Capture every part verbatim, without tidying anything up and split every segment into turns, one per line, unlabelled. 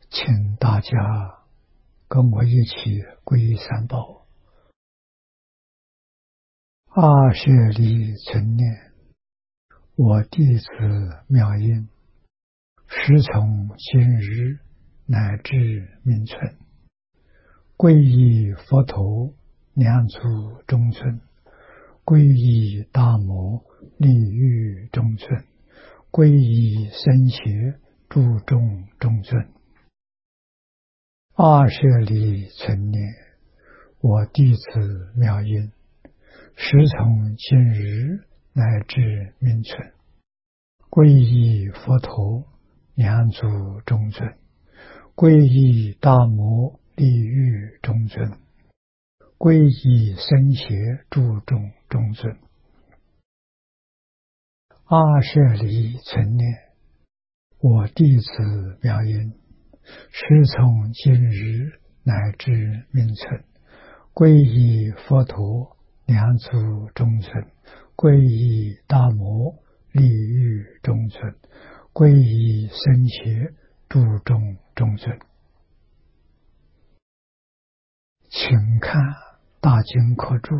请大家跟我一起皈依三宝。阿舍利存念，我弟子妙音，时从今日乃至命存，皈依佛陀，两足中尊；皈依大摩，利欲中尊；皈依僧伽，注重中尊。阿舍利存念，我弟子妙音，时从今日乃至命存，皈依佛陀，两足中尊；皈依大摩，利欲中尊；皈依僧伽，注重中尊。阿舍利存念，我弟子妙音，时从今日乃至命存，皈依佛陀，两足中尊；皈依大摩，利欲中尊；皈依僧伽，注重中尊。请看大经课注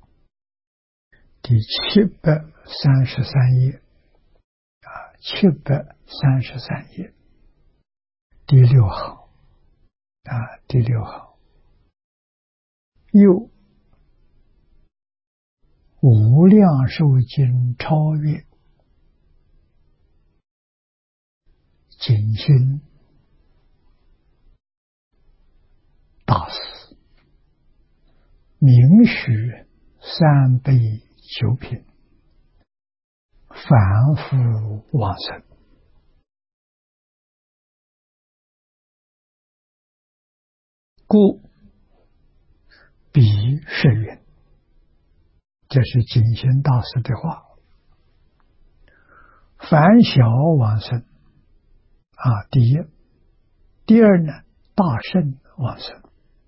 第七百三十三页啊，七百三十三页第六行啊，第六行又无量寿经超越景心大师，明许三杯九品，反复往生。故彼是云，这是景心大师的话。凡小往生啊，第一；第二呢，大圣往生。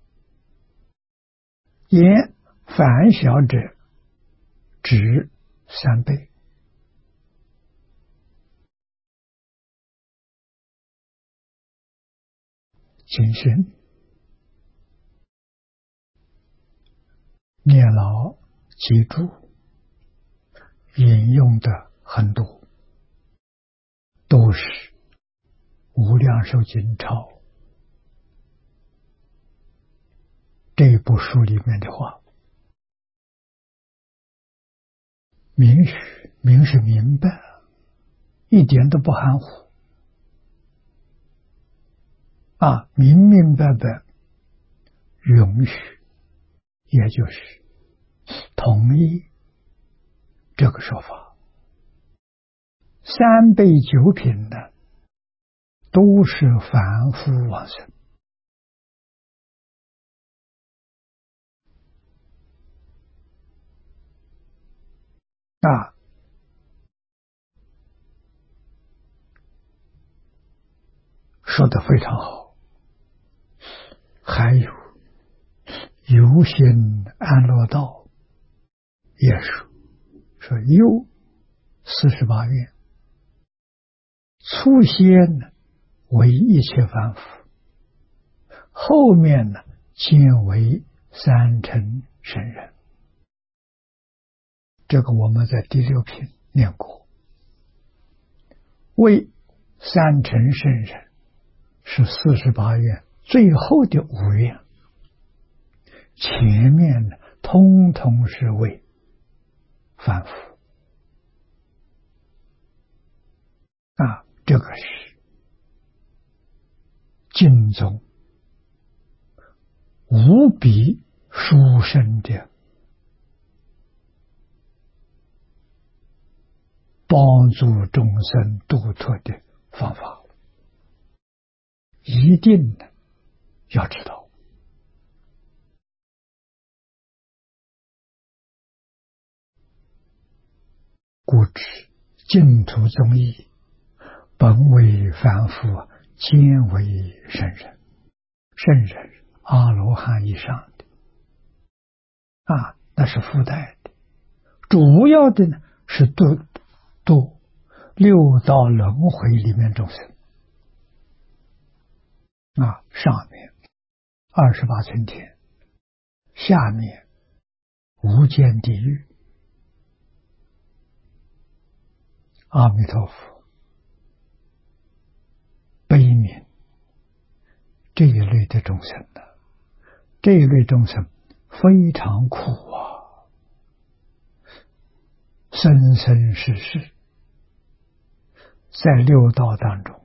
言凡小者，指三倍。景心念老记住，引用的很多，都是无量寿经抄这部书里面的话。明许，明是明白，一点都不含糊啊，明明白白允许，也就是同意这个说法。三杯九品呢，都是反复往生啊，说得非常好。还有游心安乐道也说，说游四十八愿，初先呢为一切凡夫，后面呢皆为三乘圣人。这个我们在第六品念过，为三乘圣人是四十八愿最后的五愿，前面呢通通是为凡夫啊，这个是经中无比殊胜的帮助众生度脱的方法，一定的要知道。故知净土宗义，本为凡夫，兼为圣人。圣人阿罗汉以上的啊，那是附带的，主要的呢是度度六道轮回里面众生啊，上面二十八层天，下面无间地狱。阿弥陀佛，悲悯这一类的众生呢，这一类众生非常苦啊，生生世世在六道当中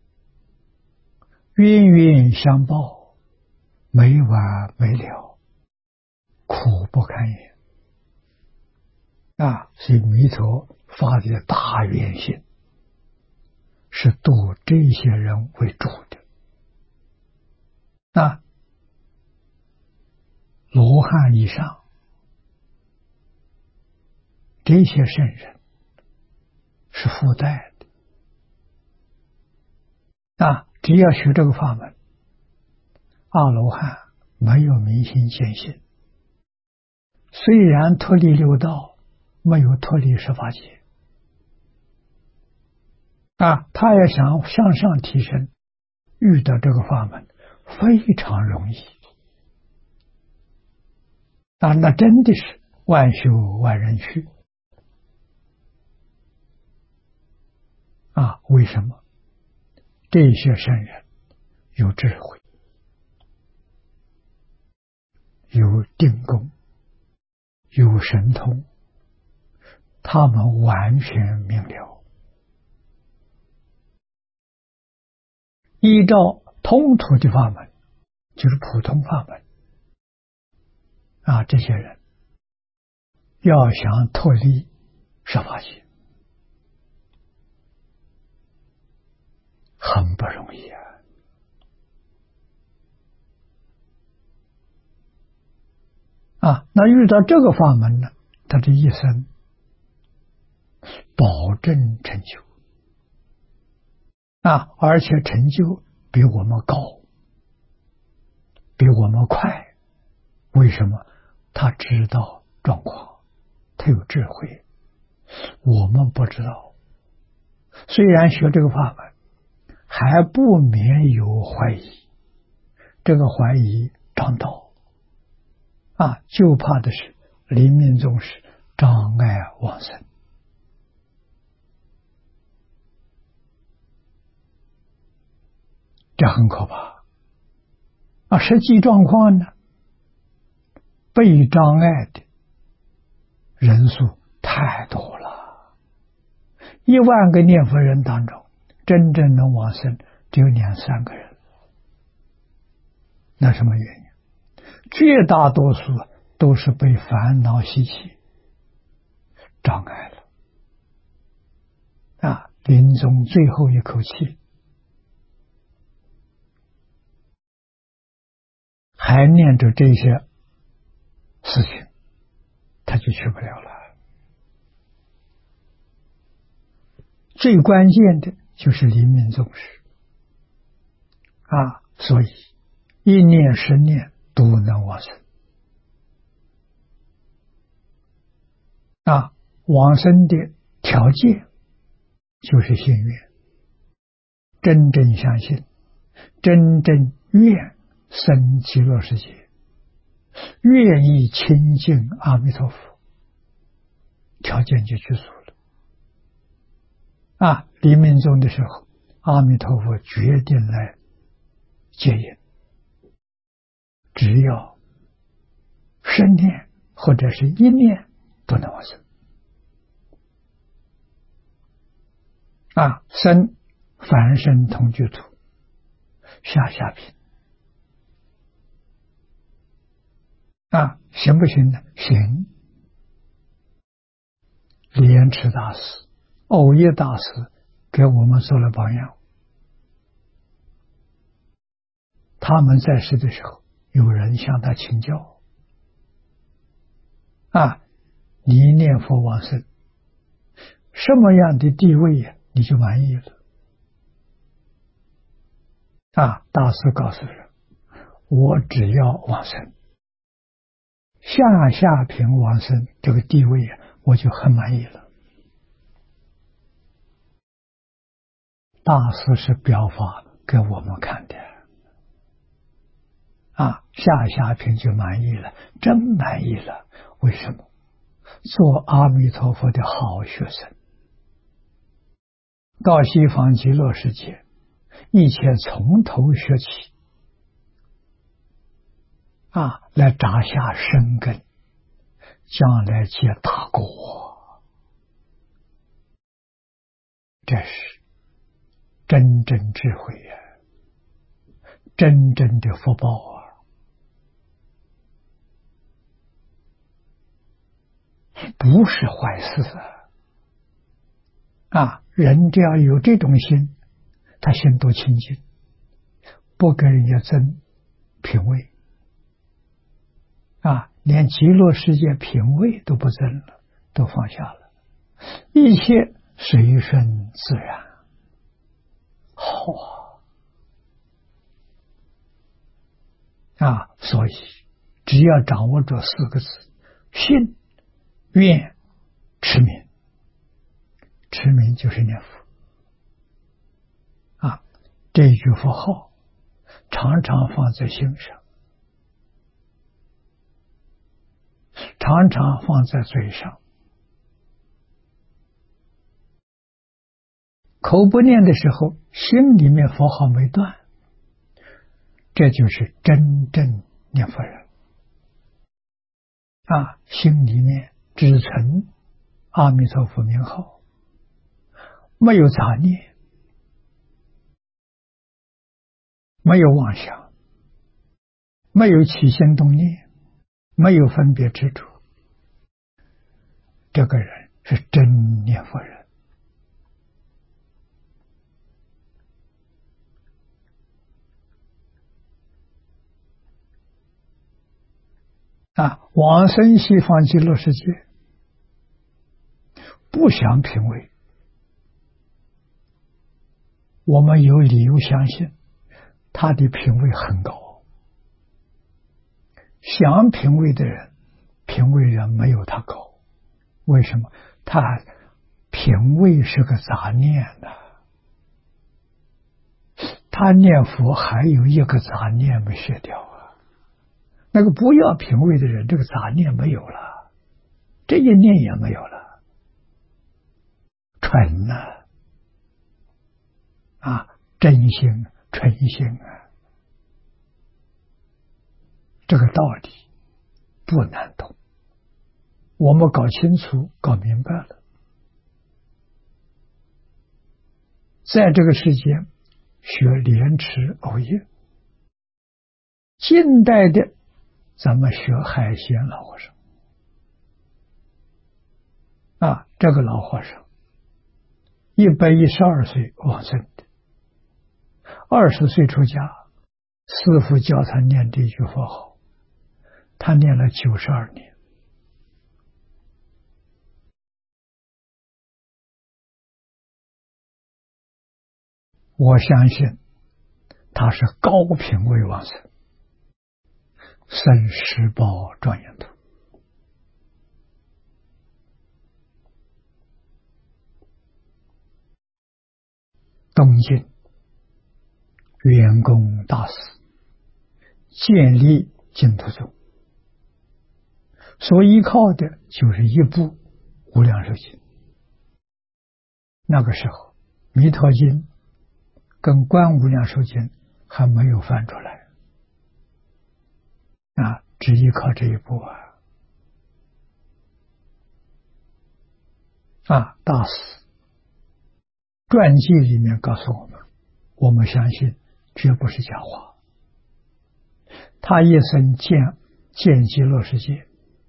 冤冤相报，没完没了，苦不堪言啊！所以弥陀发的大愿心是度这些人为主的。那罗汉以上这些圣人是附带的啊，只要学这个法门，阿罗汉没有明心见性，虽然脱离六道，没有脱离十法界啊，他要想向上提升，遇到这个法门非常容易啊，那真的是万修万人去啊！为什么？这些圣人有智慧，有定功，有神通，他们完全明了，依照通途的法门，就是普通法门啊，这些人要想脱离十法界很不容易啊！啊，那遇到这个法门呢，他的一生保证成就啊，而且成就比我们高，比我们快。为什么？他知道状况，他有智慧，我们不知道。虽然学这个法门，还不免有怀疑，这个怀疑障道啊，就怕的是临命终时障碍往生，这很可怕啊！实际状况呢，被障碍的人数太多了，一万个念佛人当中，真正能往生只有两三个人。那什么原因？绝大多数都是被烦恼习气障碍了啊！临终最后一口气还念着这些事情，他就去不了了。最关键的就是临命终时啊，所以一念十念都能往生啊。往生的条件就是信愿，真正相信，真正愿生极乐世界，愿意亲近阿弥陀佛，条件就具足了啊！临命终的时候，阿弥陀佛决定来接引，只要十念或者是一念都能往生啊！生凡身同居土，下下品啊，行不行呢？行。莲池大师、藕益大师给我们做了榜样。他们在世的时候，有人向他请教啊，你念佛往生，什么样的地位呀，你就满意了啊？大师告诉人，我只要往生，下下品往生这个地位呀，我就很满意了。大师是表法给我们看的啊，下下品就满意了，真满意了。为什么？做阿弥陀佛的好学生，到西方极乐世界，一切从头学起，啊，来扎下深根，将来结大果，这是真正智慧呀、啊，真正的福报啊！不是坏事啊！啊，人只要有这种心，他心多清净，不跟人家争品位啊，连极乐世界品位都不争了，都放下了，一切随顺自然。好啊！啊，所以只要掌握这四个字：信、愿、持名。持名就是念佛啊，这一句佛号常常放在心上，常常放在嘴上，口不念的时候，心里面佛号没断，这就是真正念佛人啊，心里面只存阿弥陀佛名号，没有杂念，没有妄想，没有起心动念，没有分别执着，这个人是真念佛人啊！往生西方极乐世界，不想品位，我们有理由相信他的品位很高。想品位的人，品位人没有他高。为什么？他品位是个杂念呢、啊？他念佛还有一个杂念没卸掉啊。那个不要品位的人，这个杂念没有了，这一念也没有了，纯呐、啊，啊，真心纯心啊，这个道理不难懂，我们搞清楚搞明白了，在这个世间学莲池藕业，近代的咱们学海鲜老和尚啊，这个老和尚一百一十二岁往生的，二十岁出家，师父教他念这句佛号，他念了九十二年。我相信他是高品位往生，生十宝庄严土。东晋圆工大师建立净土宗，所依靠的就是一部无量寿经。那个时候弥陀经跟观无量寿经还没有翻出来啊，只依靠这一部啊。啊，大师传记里面告诉我们，我们相信绝不是假话。他一生见见极乐世界，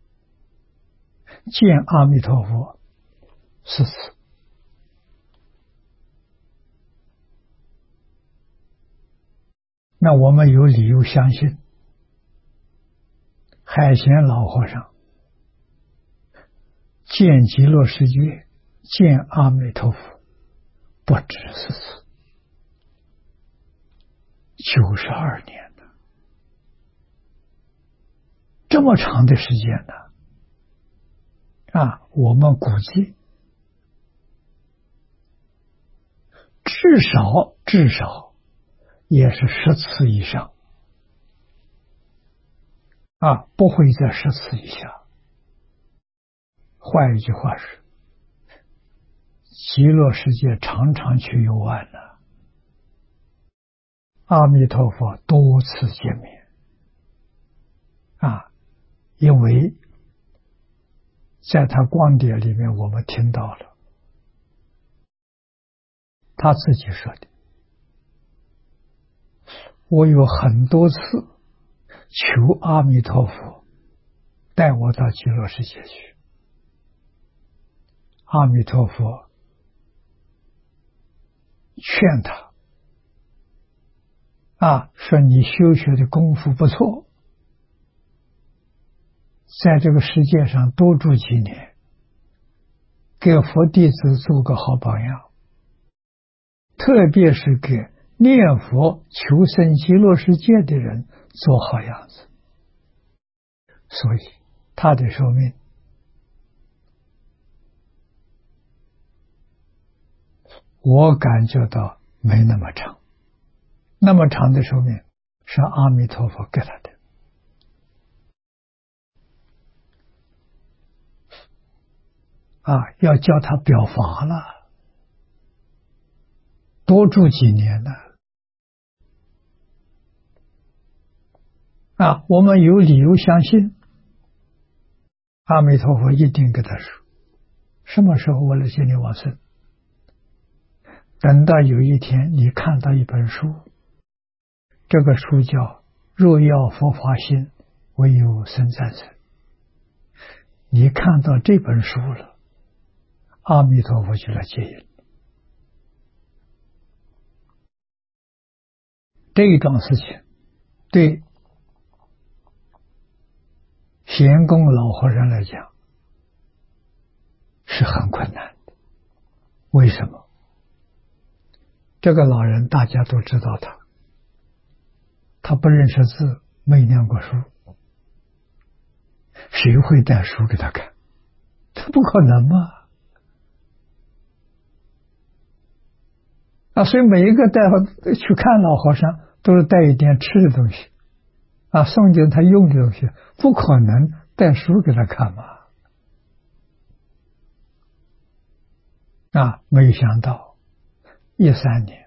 见阿弥陀佛四次。那我们有理由相信，海贤老和尚见极乐世界，见阿弥陀佛不止四次，九十二年了，这么长的时间呢？啊，我们估计至少至少也是十次以上啊，不会在十次以下。换一句话是，极乐世界常常去游玩了，阿弥陀佛多次见面啊，因为在他光碟里面我们听到了他自己说的，我有很多次求阿弥陀佛带我到极乐世界去，阿弥陀佛劝他啊，说你修学的功夫不错，在这个世界上多住几年，给佛弟子做个好榜样，特别是给念佛求生极乐世界的人做好样子。所以他的寿命我感觉到没那么长，那么长的寿命是阿弥陀佛给他的。啊，要叫他表法了，多住几年呢？啊，我们有理由相信，阿弥陀佛一定给他说，什么时候我来接你往生？等到有一天你看到一本书，这个书叫《若要佛法心，唯有生战胜》，你看到这本书了，阿弥陀佛就来接引。这一桩事情对贤公老和尚来讲是很困难的。为什么？这个老人大家都知道他，他不认识字，没念过书，谁会带书给他看？这不可能嘛！啊，所以每一个带去看老和尚都是带一点吃的东西啊，诵经他用的东西，不可能带书给他看嘛。啊，没有想到一三年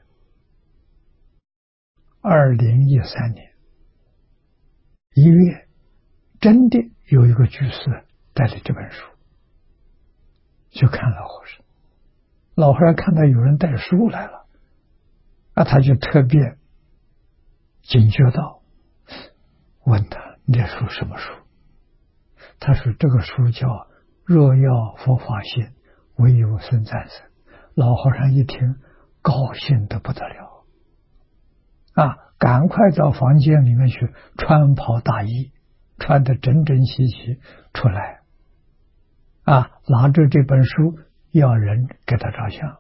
二零一三年一月，真的有一个居士带着这本书去看老和尚，老和尚看到有人带书来了，啊，他就特别警觉到，问他你这书什么书？他说这个书叫《若要佛法心，唯有生战胜》。老和尚一听，高兴得不得了啊！赶快到房间里面去穿袍大衣，穿得整整齐齐出来啊，拿着这本书要人给他照相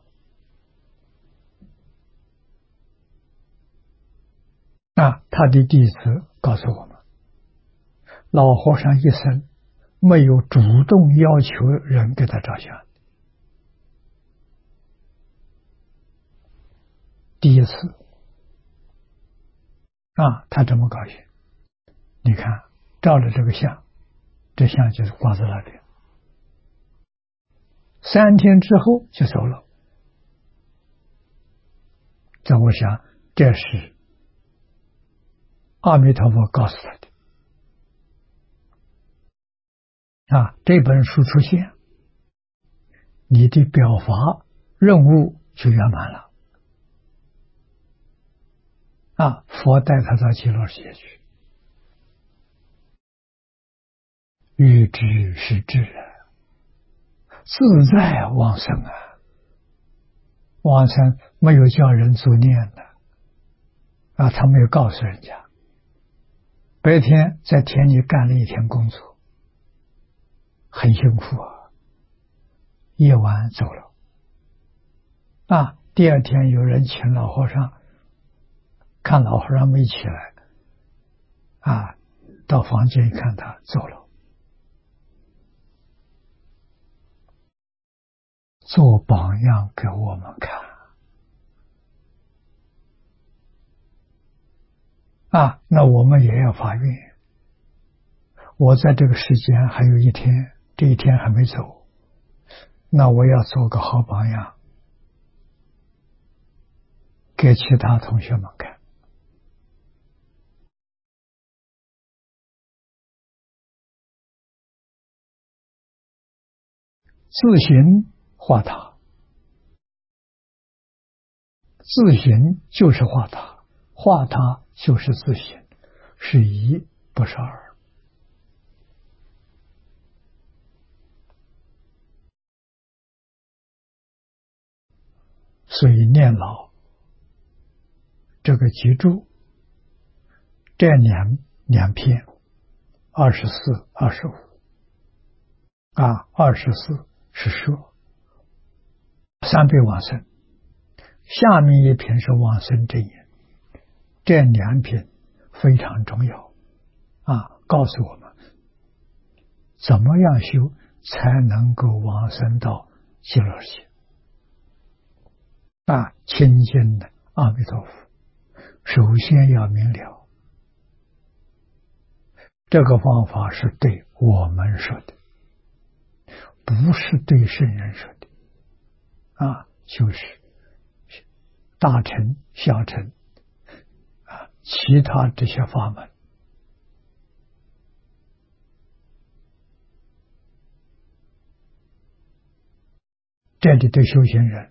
啊。他的弟子告诉我们，老和尚一生没有主动要求人给他照相，第一次啊，他这么高兴。你看照了这个相，这相就是挂在那边，三天之后就走了。这我想这是阿弥陀佛告诉他的啊，这本书出现，你的表法任务就圆满了啊！佛带他到极乐世界去，欲知是智啊，自在往生啊！往生没有叫人作念的啊，他没有告诉人家，白天在田里干了一天工作，很辛苦啊，夜晚走了啊。第二天有人请老和尚，看老和尚没起来啊，到房间一看他走了，做榜样给我们看啊。那我们也要发愿我在这个时间还有一天，这一天还没走，那我要做个好榜样，给其他同学们看。自行化他，自行就是化他，化他就是自行，是一不是二。所以念老这个记住，这两两篇二十四、二十五啊，二十四是舍三倍往生，下面一篇是往生真言，这两篇非常重要啊，告诉我们怎么样修才能够往生到极乐世界啊，亲近的阿弥陀佛，首先要明了，这个方法是对我们说的，不是对圣人说的啊，就是大乘、小乘啊，其他这些法门，这里对修行人，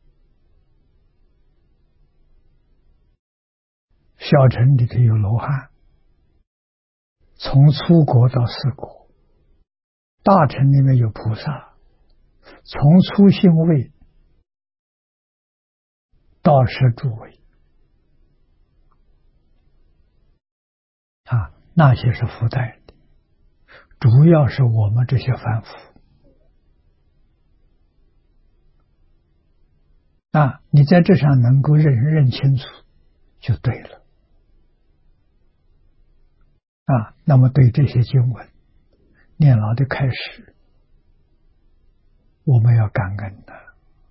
小乘里头有罗汉，从初国到四国；大乘里面有菩萨，从初性位到十诸位啊，那些是附带的，主要是我们这些凡夫啊，你在这上能够认认清楚就对了啊。那么对这些经文念老的开始，我们要感恩的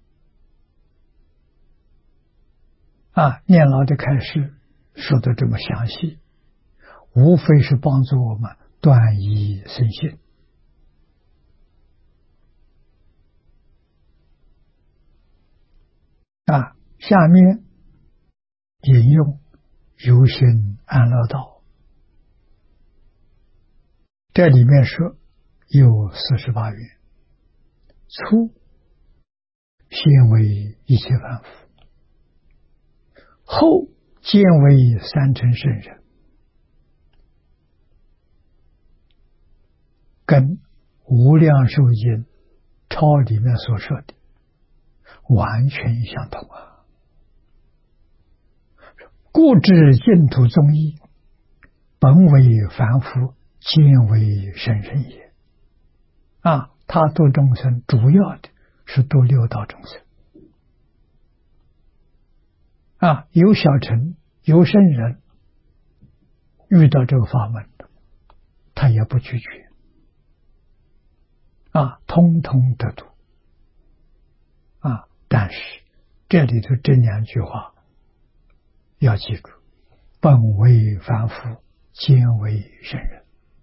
啊，念老的开始说的这么详细，无非是帮助我们断疑生信啊。下面引用游行安乐道，这里面说有四十八愿，初先为一切凡夫，后渐为三乘圣人，跟无量寿经抄里面所说的完全相同啊。故知净土宗义，本为凡夫，渐为圣人也啊，他度众生主要的是度六道众生啊，有小乘有圣人遇到这个法门，他也不拒绝啊，通通得度啊。但是这里头这两句话要记住，本为凡夫，渐为圣人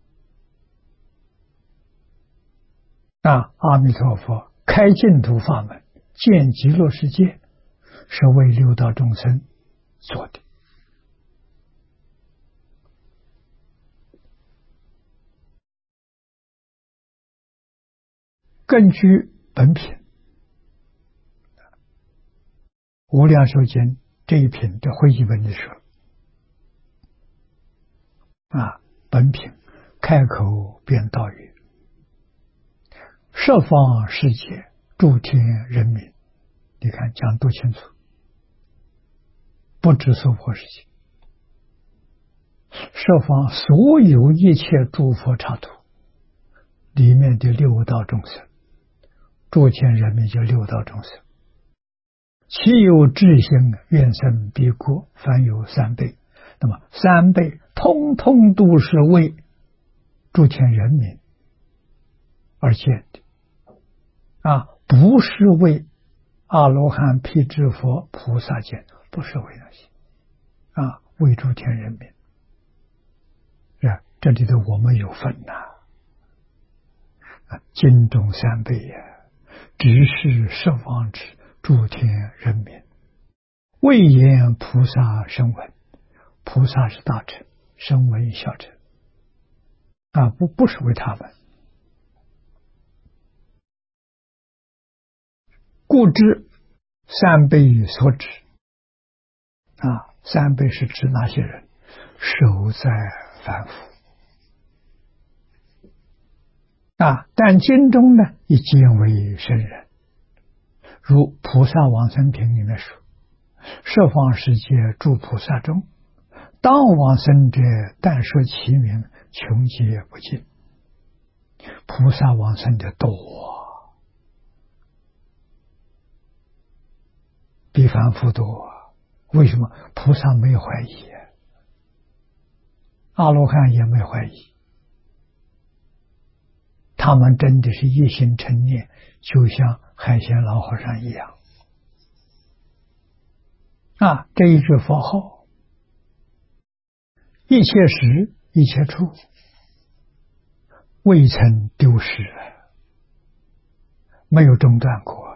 啊。阿弥陀佛开净土法门，建极乐世界，是为六道众生做的。根据本品无量寿经这一品的会议文的说啊，本品开口便道语，十方世界诸天人民，你看讲多清楚，不止娑婆世界，十方所有一切诸佛刹土里面的六道众生，诸天人民就六道众生，其有智心愿生彼国，凡有三倍，那么三倍通通都是为诸天人民而建的啊，不是为阿罗汉、辟支佛、菩萨建，不是为那些啊，为诸天人民。 这里头我们有份呐、啊！经中三辈呀，直视十方之诸天人民，未言菩萨声闻。菩萨是大乘，声闻小乘啊，不不是为他们。故知三辈所指啊，三辈是指那些人守在凡夫啊，但经中呢，已见为圣人，如《菩萨往生品》里面说：“十方世界诸菩萨中，当往生者，但说其名，穷劫不尽。”菩萨往生的多，比凡夫多。为什么？菩萨没有怀疑，阿罗汉也没怀疑，他们真的是一心称念，就像海鲜老和尚一样啊！这一句佛号，一切时一切处，未曾丢失，没有中断过。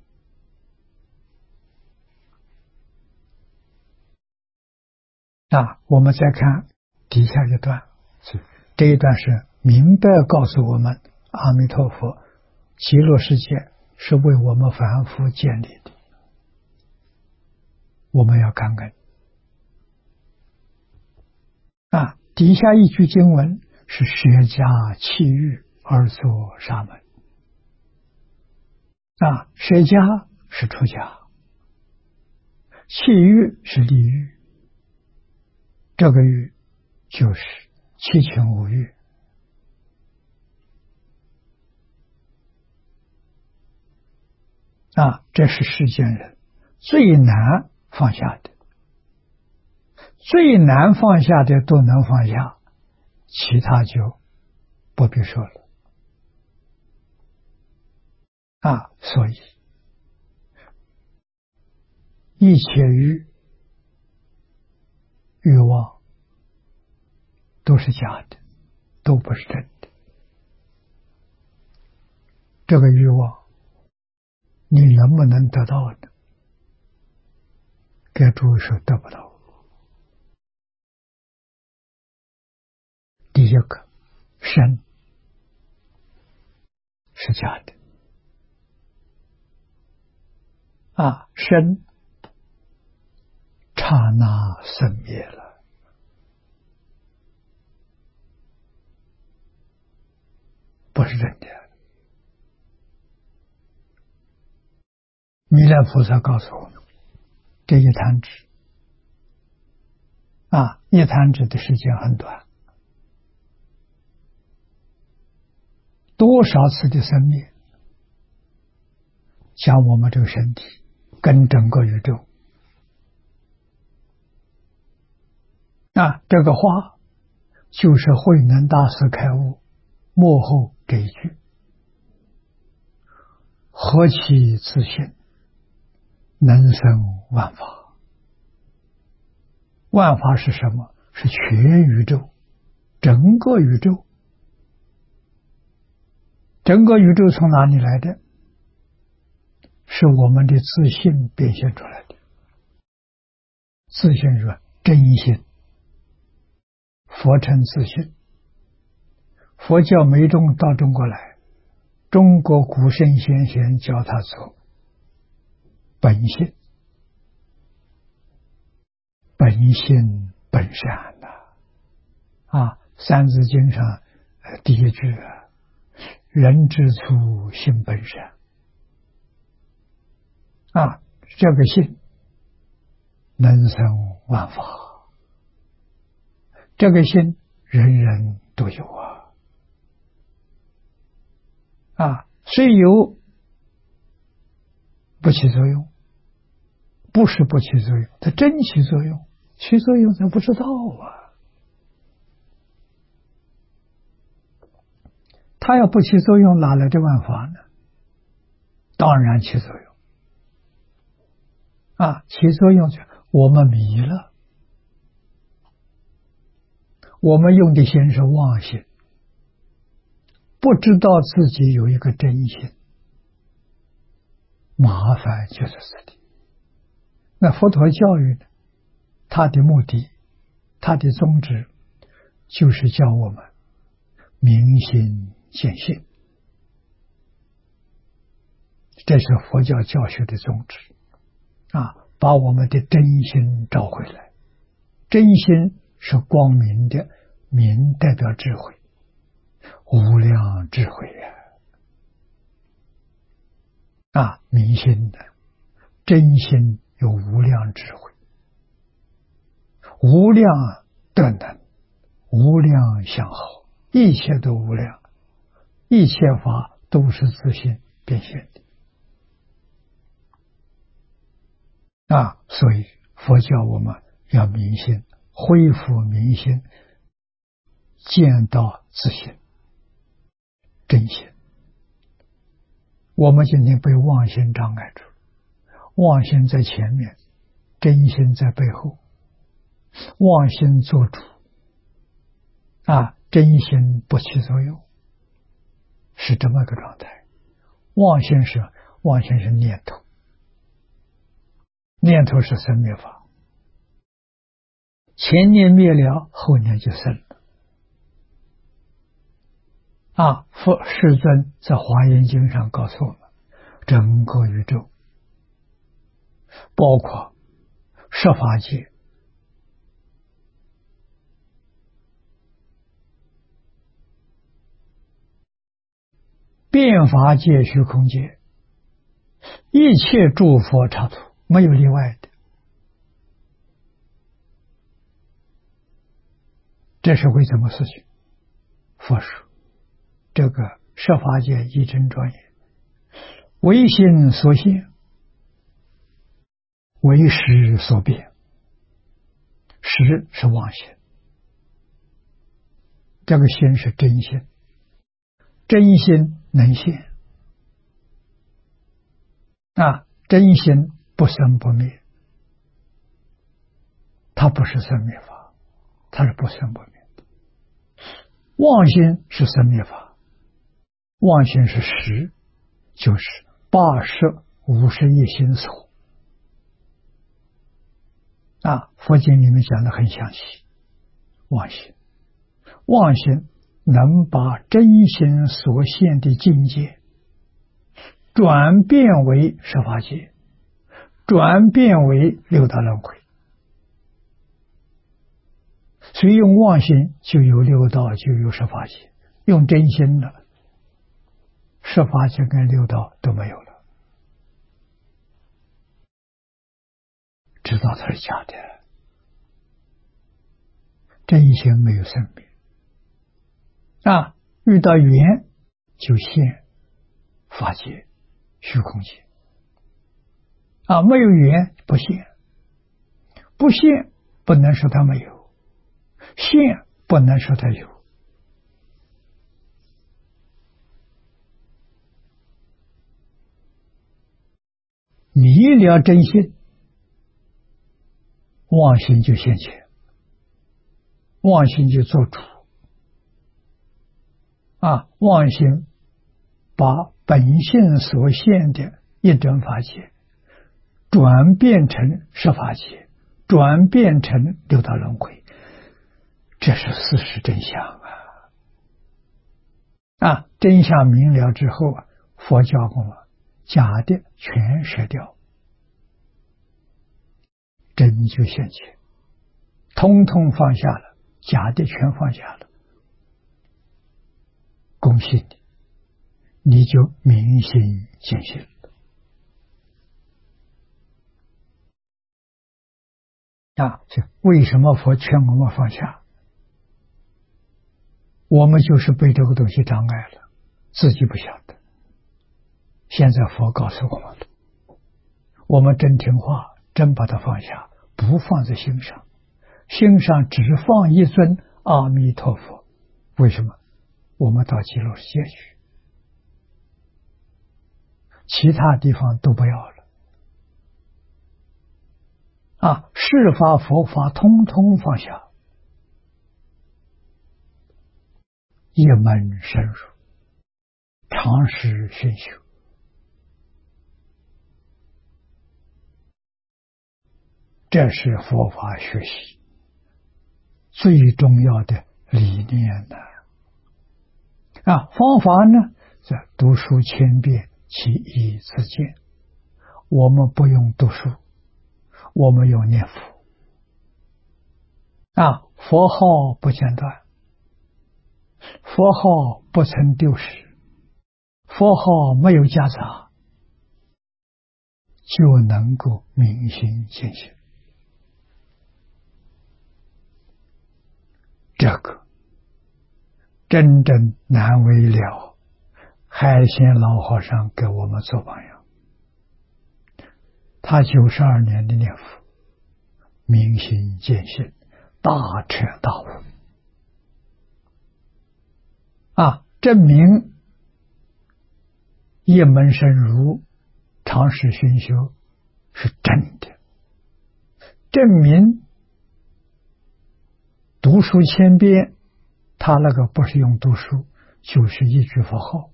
啊，我们再看底下一段，这一段是明白告诉我们，阿弥陀佛极乐世界是为我们凡夫建立的，我们要感恩。啊，底下一句经文是舍家弃欲而作沙门。啊，舍家是出家，弃欲是离欲，这个欲就是七情五欲。啊，这是世间人最难放下的，最难放下的都能放下，其他就不必说了。啊，所以一切欲欲望都是假的，都不是真的。这个欲望你能不能得到呢？该诸位说得不到。第一个，身是假的啊，身刹那生灭了，不是真的。弥勒菩萨告诉我们，这一弹指啊，一弹指的时间很短，多少次的生灭，将我们这个身体跟整个宇宙啊，这个话就是慧能大师开悟幕后这一句：何其自信，能生万法。万法是什么？是全宇宙，整个宇宙。整个宇宙从哪里来的？是我们的自信变现出来的。自信是真心，佛称自信。佛教没中到中国来，中国古圣先贤教他做本性，本性本善呐、啊！啊，《三字经》上第一句啊，人之初性本善啊，这个性能生万法，这个性人人都有啊啊，虽有不起作用，不是不起作用，它真起作用，起作用咱不知道啊。它要不起作用，哪来的万法呢？当然起作用啊！起作用就我们迷了， 我们用的心是妄心，不知道自己有一个真心，麻烦就在这里。那佛陀教育呢，他的目的，他的宗旨，就是叫我们明心见性，这是佛教教学的宗旨啊，把我们的真心找回来。真心是光明的，明代表智慧，无量智慧啊！啊，明心的真心有无量智慧，无量德能，无量相好，一切都无量，一切法都是自性变现的啊！所以佛教我们要明心，恢复明心，见到自性真心。我们今天被妄心障碍住，妄心在前面，真心在背后，妄心做主啊，真心不起作用，是这么个状态。妄心是妄心是念头，念头是生灭法，前念灭了，后念就生了啊！佛世尊在华严经上告诉我们，整个宇宙，包括十法界，变法界、虚空界，一切诸佛刹土，没有例外的。这是为什么事情？佛说这个十法界一真庄严，唯心所现，为识所变。识是妄心，这个心是真心，真心能现啊，真心不生不灭，它不是生灭法，它是不生不灭的。妄心是生灭法，妄心是识，就是八识五十一心所啊，佛经里面讲的很详细。妄心，妄心能把真心所现的境界转变为十法界，转变为六道轮回。所以用妄心就有六道，就有十法界；用真心了，十法界跟六道都没有了。知道它是假的，真心没有生命啊！遇到缘就现法界、虚空界啊，没有缘不现，不现不能说它没有，现不能说它有。迷了真心，妄心就现前，妄心就做主啊！妄心把本性所现的一真法界转变成十法界，转变成六道轮回，这是事实真相啊！啊，真相明了之后啊，佛教我们假的全舍掉，真就现前，通通放下了，假的全放下了。恭喜你，你就明心见性了啊！这为什么佛劝我们放下？我们就是被这个东西障碍了，自己不晓得。现在佛告诉我们了，我们真听话，真把它放下，不放在心上，心上只放一尊阿弥陀佛。为什么？我们到极乐世界去，其他地方都不要了啊！世法佛法通通放下， 一门深入，常识熏修。这是佛法学习最重要的理念呢。啊，方法呢，在读书千遍，其义自见。我们不用读书，我们用念佛。啊，佛号不间断，佛号不曾丢失，佛号没有夹杂，就能够明心见性。这个真正难为了海鲜老和尚给我们做榜样。他九十二年的念佛，明心见性，大彻大悟啊，证明一门深入，常识熏修是真的，证明读书千遍，他那个不是用读书，就是一句佛号，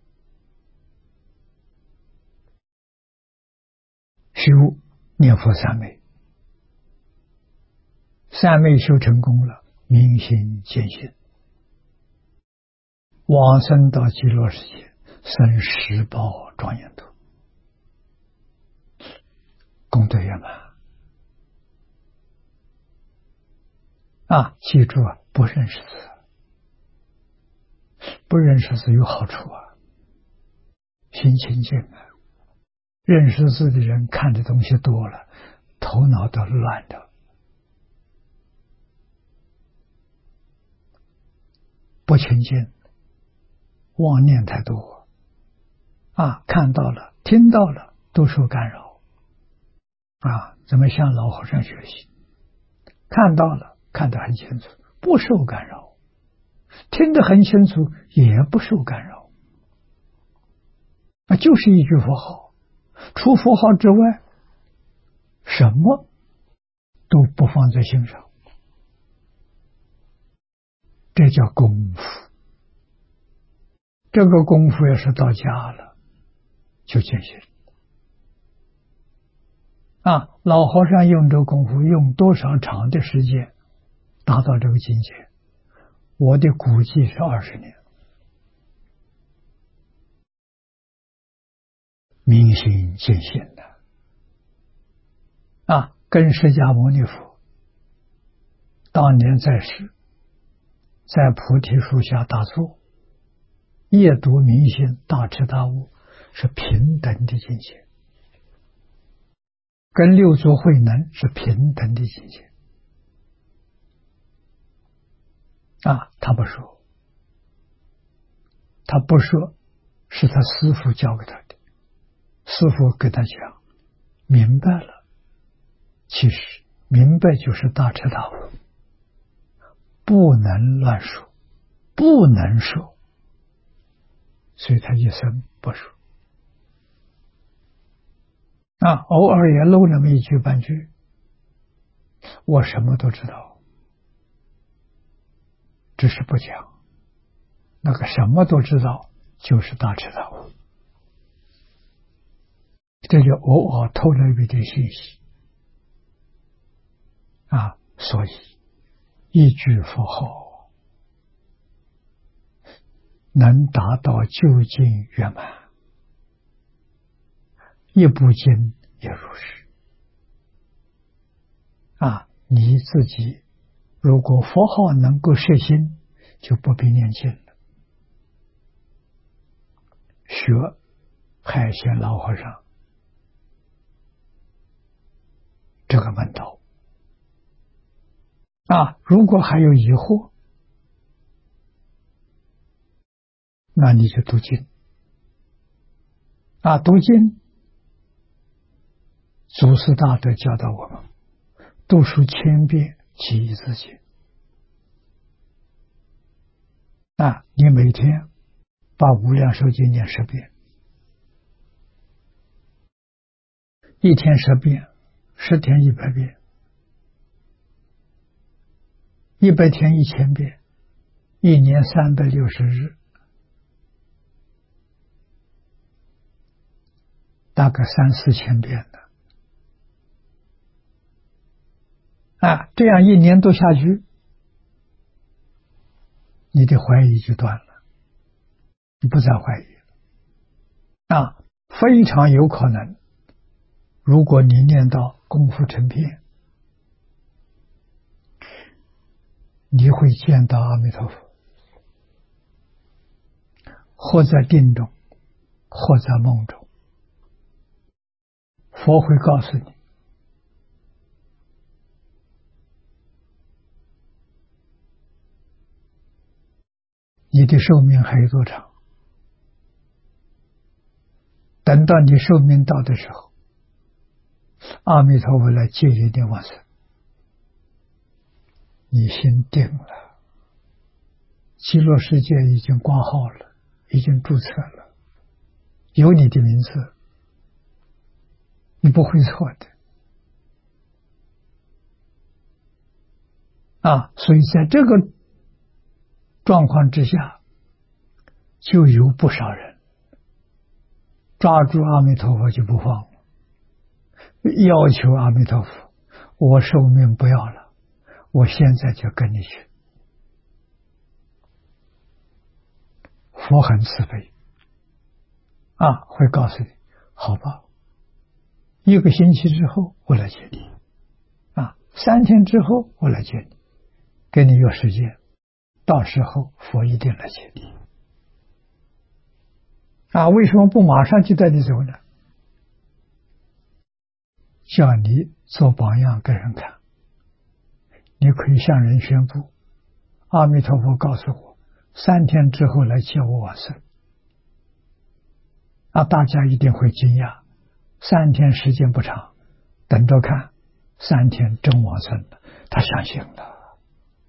修念佛三昧，三昧修成功了，明心见性，往生到极乐世界，生十宝庄严土，功德圆满啊！记住啊，不认识字，不认识字有好处啊，心清净啊。认识字的人看的东西多了，头脑都乱的。不清净，妄念太多啊，看到了听到了都受干扰啊，怎么向老和尚学习？看到了看得很清楚，不受干扰，听得很清楚，也不受干扰啊，就是一句佛号，除佛号之外什么都不放在心上，这叫功夫。这个功夫要是到家了，就见性啊！老和尚用这个功夫用多少长的时间达到这个境界？我的估计是二十年。明心见性的啊，跟释迦牟尼佛当年在世，在菩提树下打坐，夜读明心，大彻大悟，是平等的境界，跟六祖慧能是平等的境界啊！他不说，他不说，是他师父教给他的，师父给他讲，明白了，其实明白就是大彻大悟，不能乱说，不能说，所以他一生不说啊，偶尔也漏那么一句半句，我什么都知道，只是不讲。那个什么都知道就是大彻大悟，这就偶尔透了一点信息啊，所以一句佛号能达到究竟圆满，一部经也如是啊。你自己如果佛号能够摄心，就不必念经了。学海鲜老和尚这个门道啊，如果还有疑惑，那你就读经啊，读经，祖师大德教导我们，读书千遍，其义自见啊，你每天把无量寿经念十遍，一天十遍，十天一百遍，一百天一千遍， 一年三百六十日，大概三四千遍的啊，这样一年都下去，你的怀疑就断了，你不再怀疑了啊，非常有可能，如果你念到功夫成片，你会见到阿弥陀佛，或在定中，或在梦中，佛会告诉你，你的寿命还有多长？等到你寿命到的时候，阿弥陀佛来接引你往生，你心定了，极乐世界已经挂号了，已经注册了，有你的名字，你不会错的啊！所以在这个状况之下，就有不少人抓住阿弥陀佛就不放了，要求阿弥陀佛，我寿命不要了，我现在就跟你去。佛很慈悲啊，会告诉你，好吧，一个星期之后我来接你啊，三天之后我来接你，给你约时间，到时候佛一定来接你啊。为什么不马上就带你走呢？叫你做榜样给人看，你可以向人宣布，阿弥陀佛告诉我，三天之后来接我往生啊，大家一定会惊讶，三天时间不长，等着看，三天真往生了，他相信了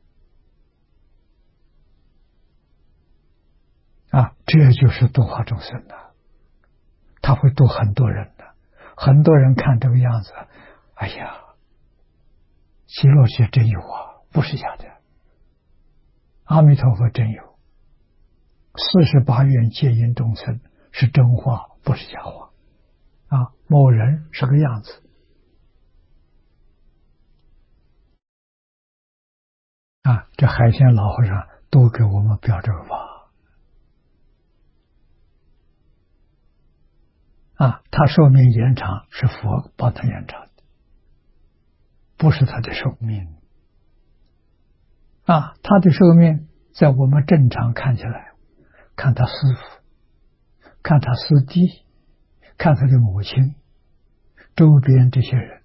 啊，这就是度化众生的，他会度很多人的，很多人看这个样子，哎呀，极乐世界真有啊，不是假的，阿弥陀佛真有，四十八愿戒引众生是真话，不是假话啊！某人是个样子啊！这海鲜老和尚都给我们表这个法啊！他寿命延长是佛帮他延长的，不是他的寿命啊！他的寿命在我们正常看起来，看他师父，看他师弟，看他的母亲，周边这些人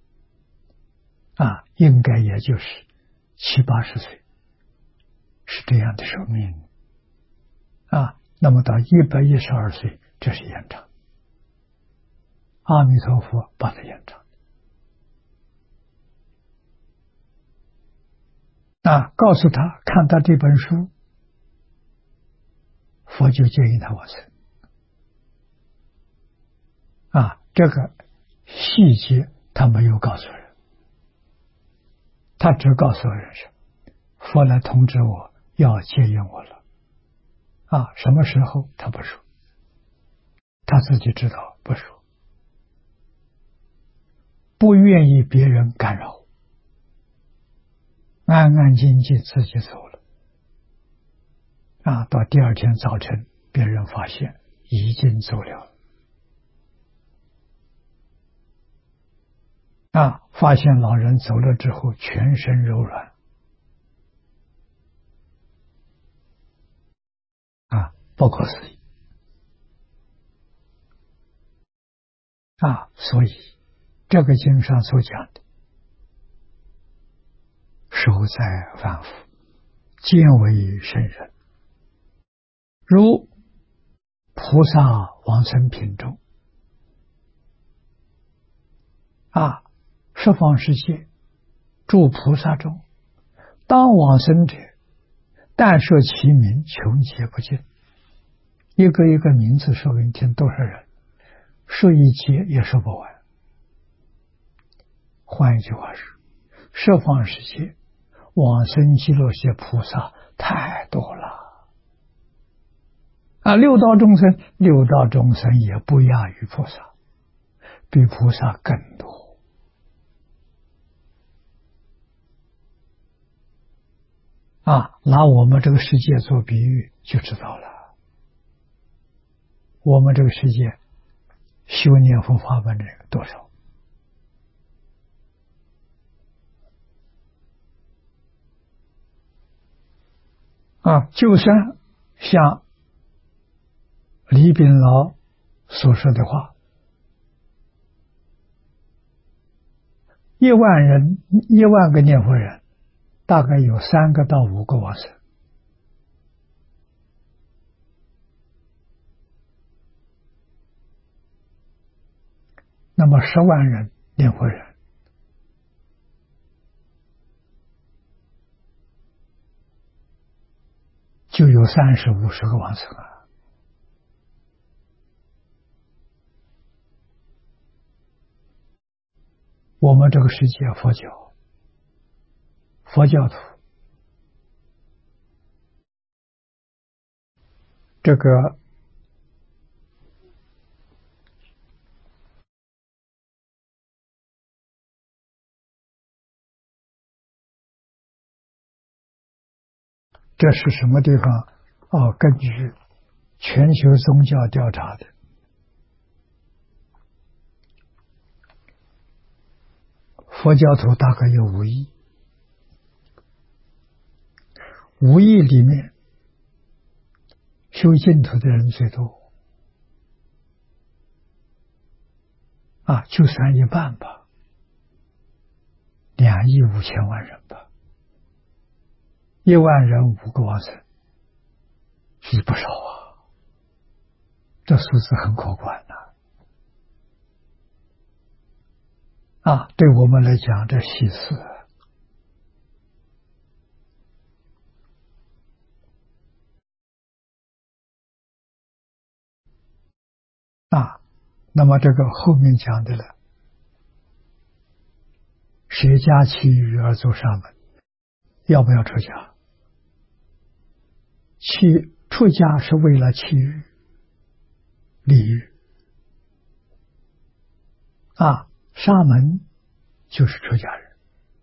啊，应该也就是七八十岁，是这样的寿命啊。那么到一百一十二岁，这是延长，阿弥陀佛把它延长啊，告诉他看他这本书，佛就建议他往生啊。这个细节他没有告诉人，他只告诉人是佛来通知我要接引我了啊，什么时候他不说，他自己知道不说，不愿意别人干扰，安安静静自己走了啊。到第二天早晨，别人发现已经走了啊，发现老人走了之后全身柔软啊，不可思议啊！所以这个经上所讲的寿在凡夫，见为圣人，如菩萨往生品中啊，十方世界诸菩萨中，当往生者，但说其名，穷劫不尽。一个一个名字说给你听，多少人说一劫也说不完。换一句话说，十方世界往生极乐世界菩萨太多啊，六道众生，六道众生也不亚于菩萨，比菩萨更多。啊，拿我们这个世界做比喻就知道了。我们这个世界修念佛法门的人多少？啊，就算像李炳老所说的话，一万人，一万个念佛人，大概有三个到五个往生。那么十万人念佛人，就有三十五十个往生啊。我们这个世界佛教，佛教徒，这个这是什么地方？哦，根据全球宗教调查的，佛教徒大概有五亿，五亿里面修净土的人最多，啊，就算一半吧，两亿五千万人吧，一万人五个往生，是不少啊，这数字很可观呐。啊，对我们来讲，这喜事啊。那么这个后面讲的了，舍家弃欲而走沙门，要不要出家？弃出家是为了弃欲、利欲啊，沙门就是出家人。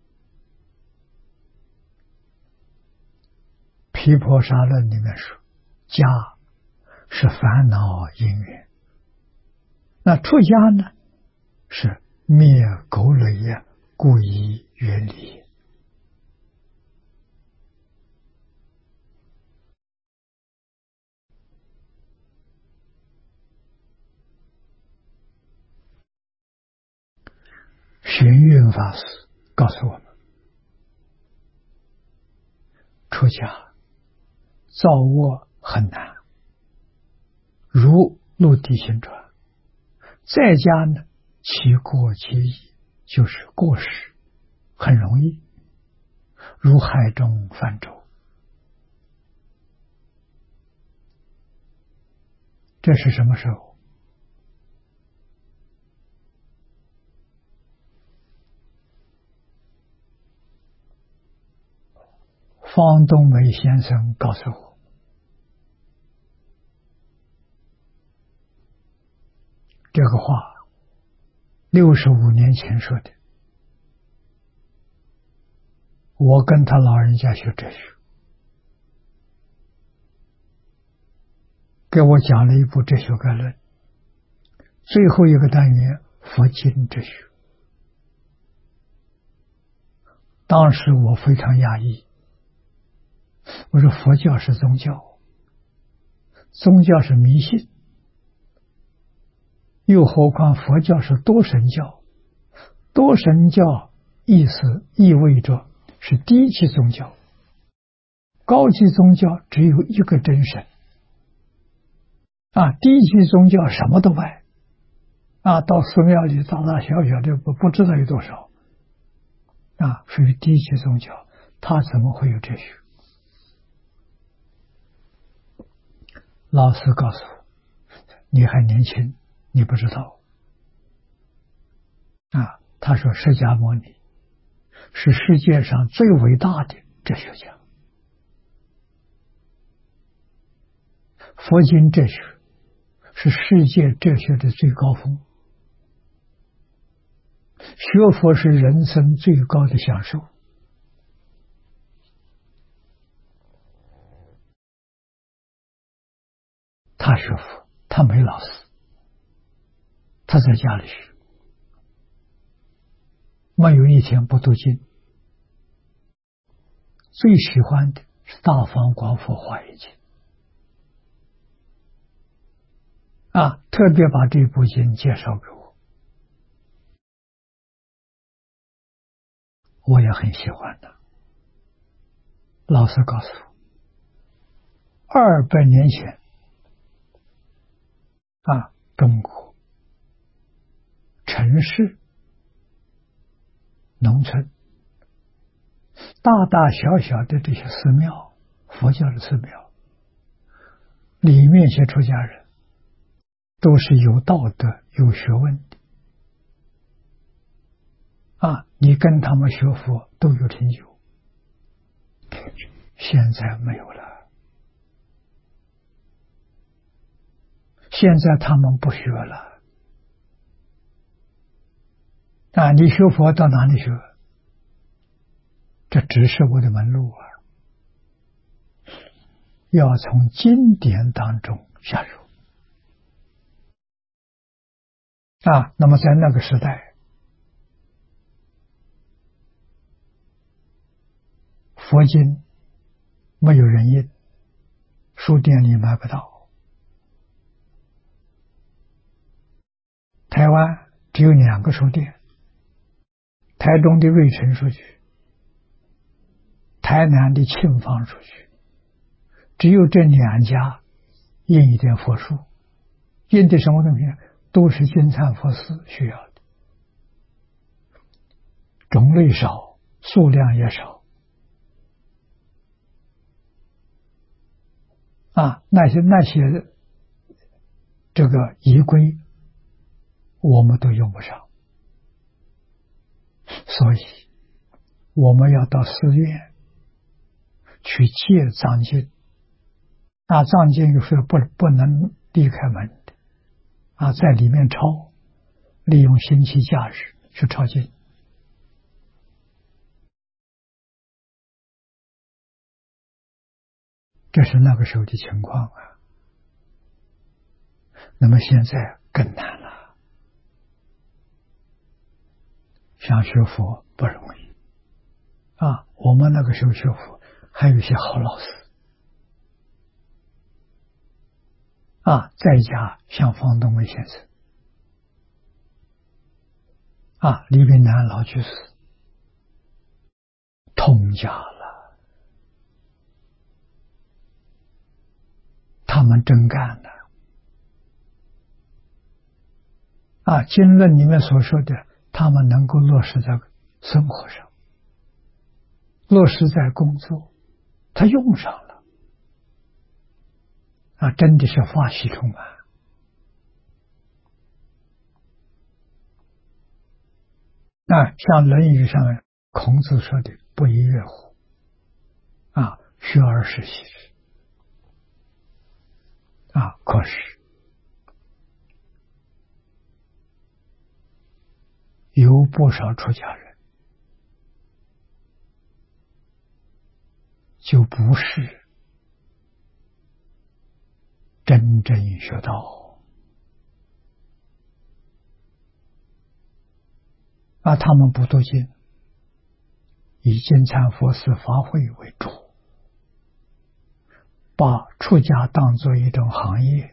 毗婆沙论里面说，家是烦恼因缘，那出家呢是灭垢累业，故意远离。玄运法师告诉我们，出家造恶很难，如陆地行船；在家呢，其过其意，就是过失，很容易，如海中泛舟。这是什么时候？方东梅先生告诉我，这个话六十五年前说的。我跟他老人家学哲学，给我讲了一部哲学概论，最后一个单元佛经哲学。当时我非常压抑，我说佛教是宗教，宗教是迷信，又何况佛教是多神教，多神教意思意味着是低级宗教，高级宗教只有一个真神啊，低级宗教什么都拜啊，到寺庙里大大小小的不不知道有多少啊，属于低级宗教，他怎么会有哲学？老师告诉我，你还年轻，你不知道啊。他说释迦牟尼是世界上最伟大的哲学家， 佛经哲学是世界哲学的最高峰，学佛是人生最高的享受。他学佛，他没老师，他在家里学，没有一天不读经。最喜欢的是《大方广佛华严经》啊，特别把这部经介绍给我，我也很喜欢的。老师告诉我，二百年前啊，中国城市、农村大大小小的这些寺庙，佛教的寺庙，里面些出家人都是有道德、有学问的啊！你跟他们学佛都有成就。现在没有了，现在他们不学了啊！你学佛到哪里学？这只是我的门路啊！要从经典当中下手啊！那么在那个时代，佛经没有人印，书店里买不到。台湾只有两个书店，台中的瑞城书局，台南的庆芳书局，只有这两家印一点佛书，印的什么东西呢？都是金忏佛寺需要的，种类少，数量也少啊。那些那些这个仪规，我们都用不上，所以我们要到寺院去借藏经。那藏经有时候不不能离开门的啊，在里面抄，利用星期假日去抄经。这是那个时候的情况啊。那么现在更难了，想学佛不容易啊。我们那个时候学佛还有一些好老师啊，在家像方东伟先生啊，李炳南老居士通家了，他们真干了啊！经论里面所说的，他们能够落实在生活上，落实在工作，他用上了啊，真的是法喜充满。那像《论语》上面孔子说的“不亦乐乎”啊，学而时习之啊。可是有不少出家人就不是真正学道啊，他们不读经，以金忏佛寺法会为主，把出家当作一种行业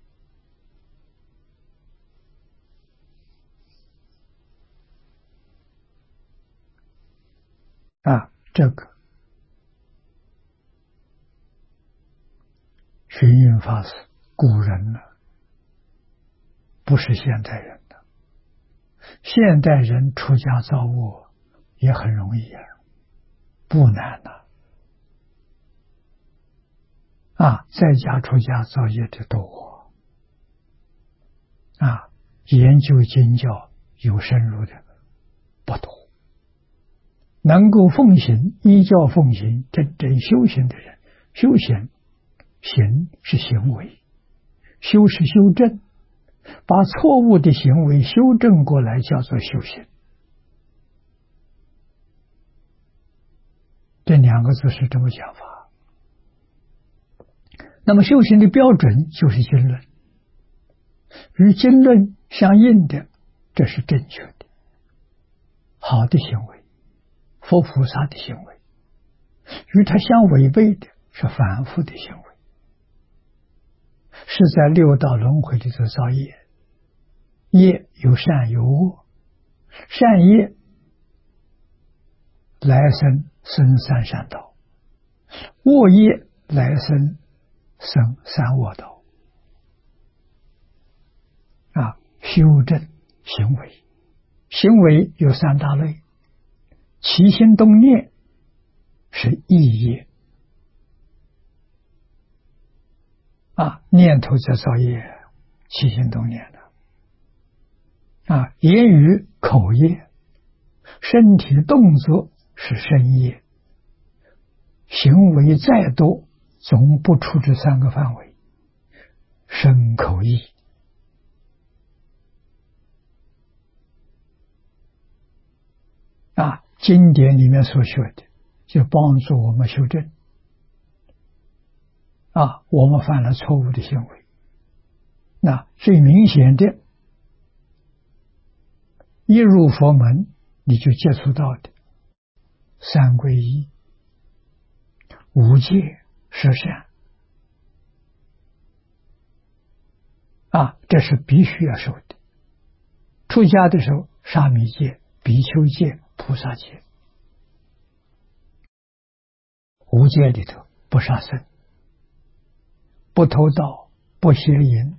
啊。这个玄云法师古人呢，不是现代人的。现代人出家造物也很容易啊，不难呐啊，在家出家造业的多啊，研究经教有深入的不多。能够奉行依教奉行真正修行的人，修行行是行为， 修是修正，把错误的行为修正过来叫做修行。这两个字是这么讲法。那么修行的标准就是经论，与经论相应的，这是正确的好的行为，佛菩萨的行为。与它相违背的是反复的行为，是在六道轮回里头造业。业有善有恶，善业来生生三善道，恶业来生生三恶道。啊，修正行为，行为有三大类，起心动念是意业，啊，念头在造业，起心动念的。啊，言语口业，身体动作是身业，行为再多总不出这三个范围，身口意。啊，经典里面所学的就帮助我们修正。啊，我们犯了错误的行为，那最明显的一入佛门你就接触到的三皈依、五戒、十善。啊，这是必须要受的。出家的时候，沙弥戒、比丘戒、菩萨戒。五戒里头不杀生，不偷盗，不邪淫，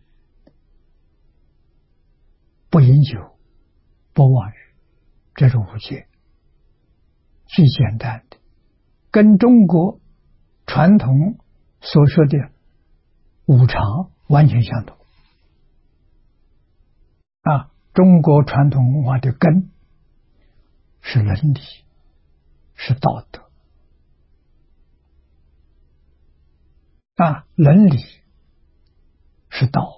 不饮酒，不妄语，这是五戒。最简单的，跟中国传统所说的五常完全相同。啊，中国传统文化的根是伦理，是道德。啊，伦理是道，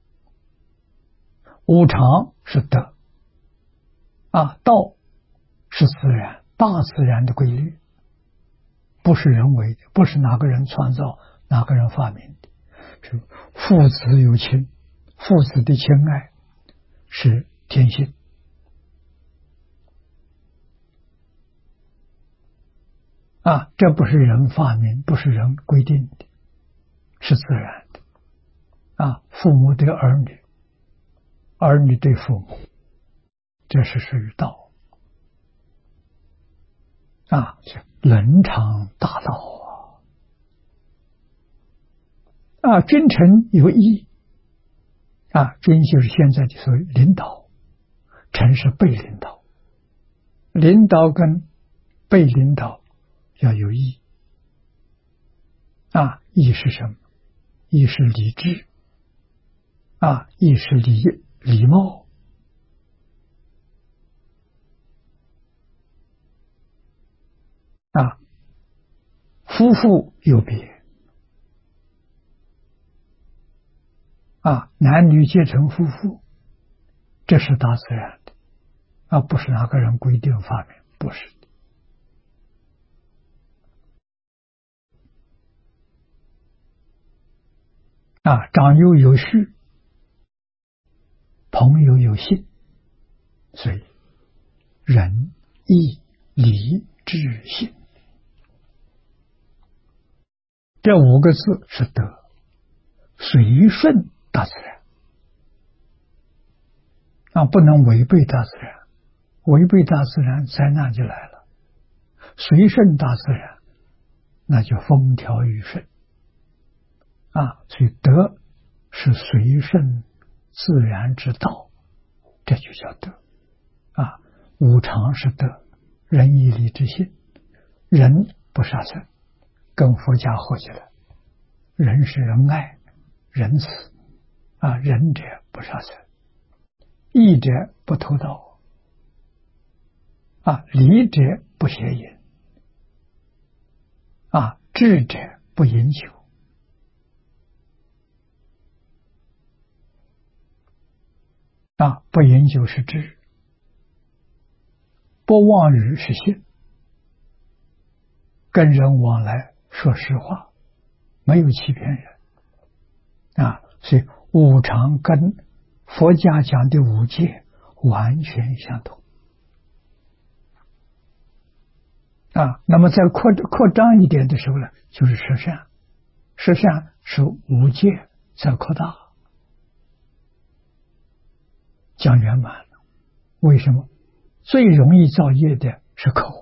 五常是德。啊，道是自然，大自然的规律，不是人为的，不是哪个人创造，哪个人发明的。是父子有亲，父子的亲爱是天性。啊，这不是人发明，不是人规定的，是自然的。啊，父母对儿女，儿女对父母，这是属于道。啊，伦常大道啊！啊，君臣有义。啊，君就是现在的所谓领导，臣是被领导。领导跟被领导要有义。啊，义是什么？义是礼智。啊，义是礼礼貌。啊，夫妇有别。啊，男女结成夫妇，这是大自然的，啊，不是哪个人规定发明，不是的。啊，长幼有序，朋友有信，所以仁义礼智信这五个字是德，随顺大自然。啊，不能违背大自然，违背大自然灾难就来了。随顺大自然，那就风调雨顺。啊，所以德是随顺自然之道，这就叫德。啊，五常是德，仁义礼智信。仁不杀生，跟佛家合起来，仁是仁爱、仁慈。啊，仁者不杀生，义者不偷盗。啊，礼者不邪淫。啊，智者不饮酒。 啊，不饮酒是知，不妄语是信，跟人往来说实话，没有欺骗人啊。所以五常跟佛家讲的五戒完全相同啊。那么再扩扩张一点的时候呢，就是十善，十善是五戒再扩大，讲圆满了。为什么？最容易造业的是口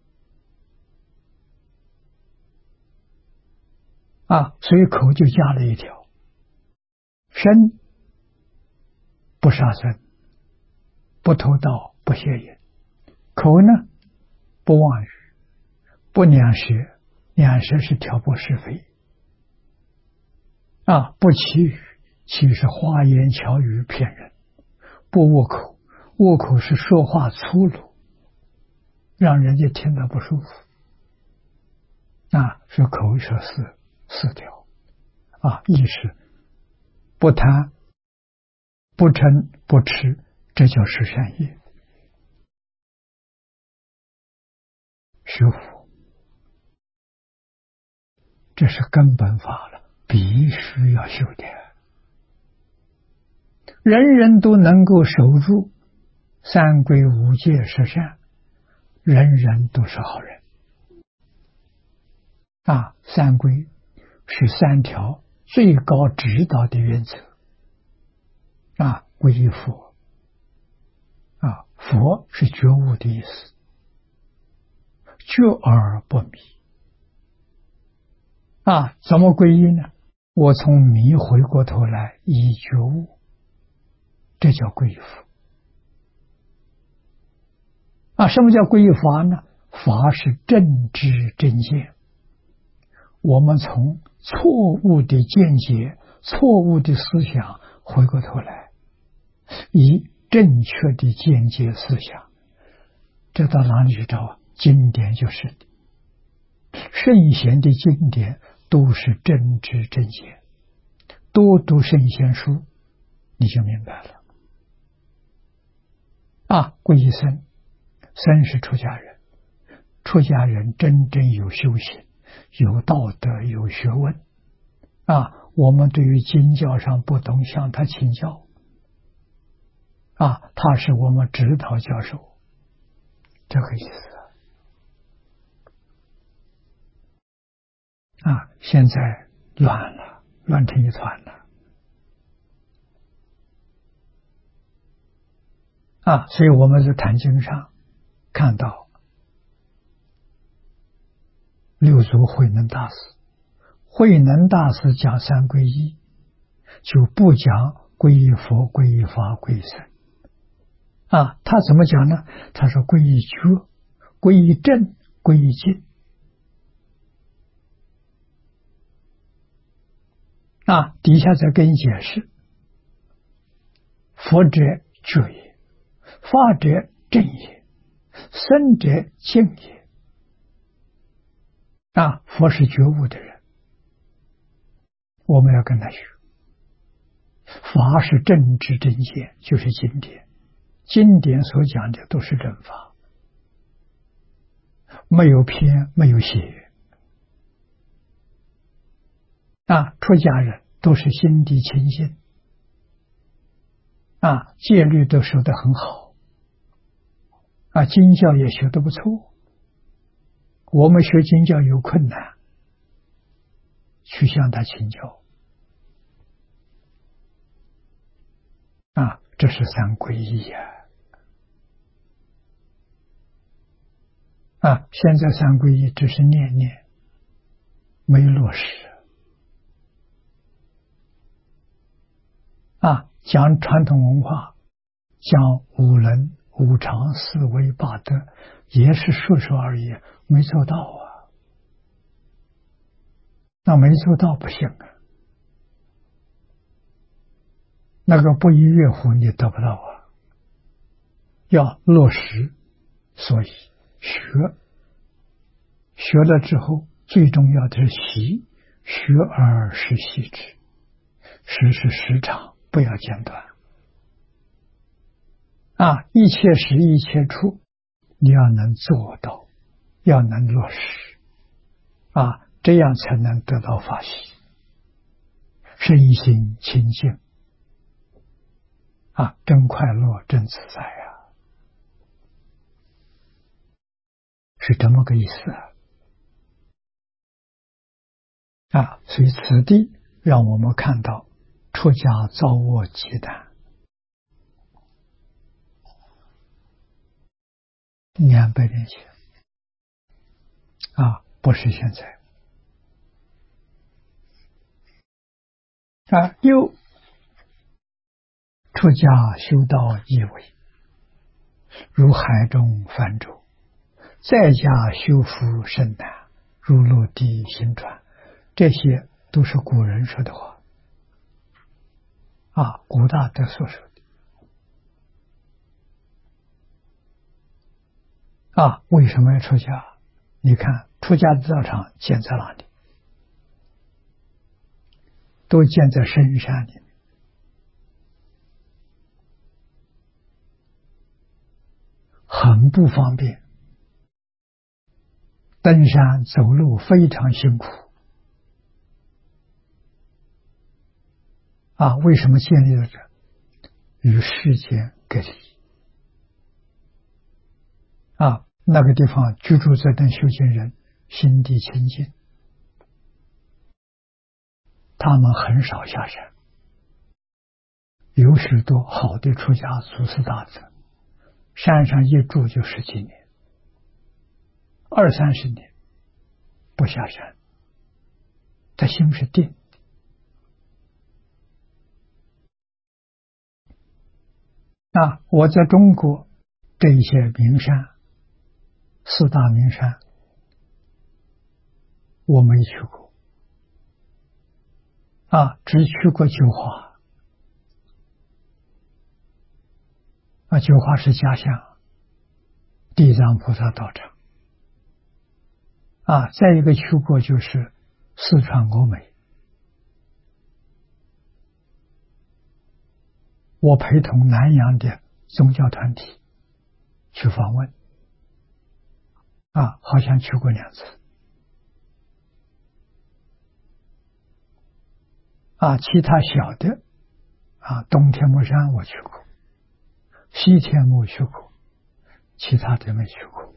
啊，所以口就加了一条：身不杀生，不偷盗，不邪淫；口呢，不妄语，不两舌，两舌是挑拨是非啊；不绮语，绮语是花言巧语骗人；不恶口，恶口是说话粗鲁，让人家听得不舒服啊。是口舌四四条啊，意识不贪、不嗔、不痴，这叫十善业。学佛，这是根本法了，必须要修的。人人都能够守住三规五戒十善，人人都是好人啊。三规是三条最高指导的原则啊，皈依佛啊，佛是觉悟的意思，觉而不迷啊。怎么皈依呢？我从迷回过头来依觉悟，这叫皈依佛啊。什么叫皈依法呢？法是正知正见，我们从错误的见解、错误的思想回过头来，以正确的见解思想，这到哪里去找啊？经典就是的，圣贤的经典都是正知正见，多读圣贤书，你就明白了啊。皈依僧，僧是出家人，出家人真正有修行，有道德，有学问啊。我们对于经教上不懂，向他请教啊，他是我们指导教授，这个意思啊。现在乱了，乱成一团了啊。所以我们在坛经上看到六祖慧能大师，慧能大师讲三皈依，就不讲皈依佛、皈依法、皈依僧啊。他怎么讲呢？他说皈依觉、皈依正、皈依净啊。底下再给你解释：佛者觉也，法者正也，僧者净也啊。佛是觉悟的人，我们要跟他学；法是正知正见，就是经典，经典所讲的都是正法，没有偏，没有邪啊。出家人都是心地清净啊，戒律都守得很好啊，经教也学得不错。我们学经教有困难，去向他请教啊，这是三皈依呀啊。现在三皈依只是念念，没落实啊。讲传统文化，讲五伦、五常、四威、八德，也是说说而已，没做到啊。那没做到不行啊，那个不亦乐乎你得不到啊，要落实。所以学学了之后，最重要的是习，学而时习之，时是时常，不要间断啊，一切时一切处，你要能做到，要能落实啊，这样才能得到法喜，身心清净啊，真快乐，真自在呀，是这么个意思啊。啊，所以此地让我们看到出家造恶极难。两百年前啊，不是现在啊。又出家修道易为，如海中泛舟；在家修福甚难，如陆地行船。这些都是古人说的话啊，古大德所说的啊。为什么要出家？你看出家的道场建在哪里？都建在深山里面，很不方便，登山走路非常辛苦啊。为什么建立了这？与世间隔离啊。那个地方居住这等修行人心地清净，他们很少下山，有许多好的出家祖师大德，山上一住就十几年、二三十年不下山，他心是定。啊，我在中国这一些名山，四大名山，我没去过啊，只去过九华啊。九华是家乡，地藏菩萨道场啊。再一个去过就是四川峨眉，我陪同南洋的宗教团体去访问啊，好像去过两次啊。其他小的啊，东天目山我去过，西天目去过，其他的没去过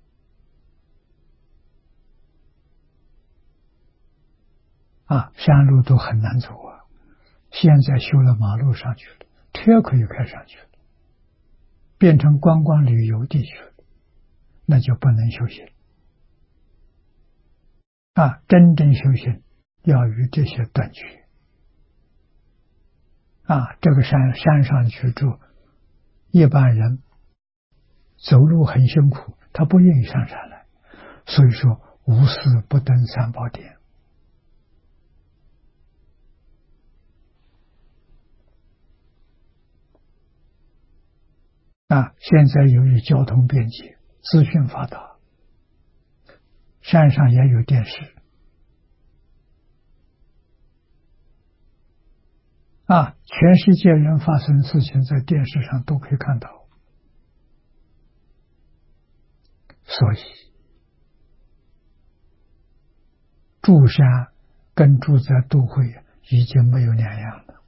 啊。山路都很难走啊，现在修了马路上去了，车可以开上去了，变成观光旅游地区了，那就不能修行啊。真正修行要与这些断绝啊。这个山山上去住，一般人走路很辛苦，他不愿意上山来，所以说无事不登三宝殿啊。现在由于交通便捷，资讯发达，山上也有电视啊，全世界人发生事情在电视上都可以看到，所以住山跟住在都会已经没有两样了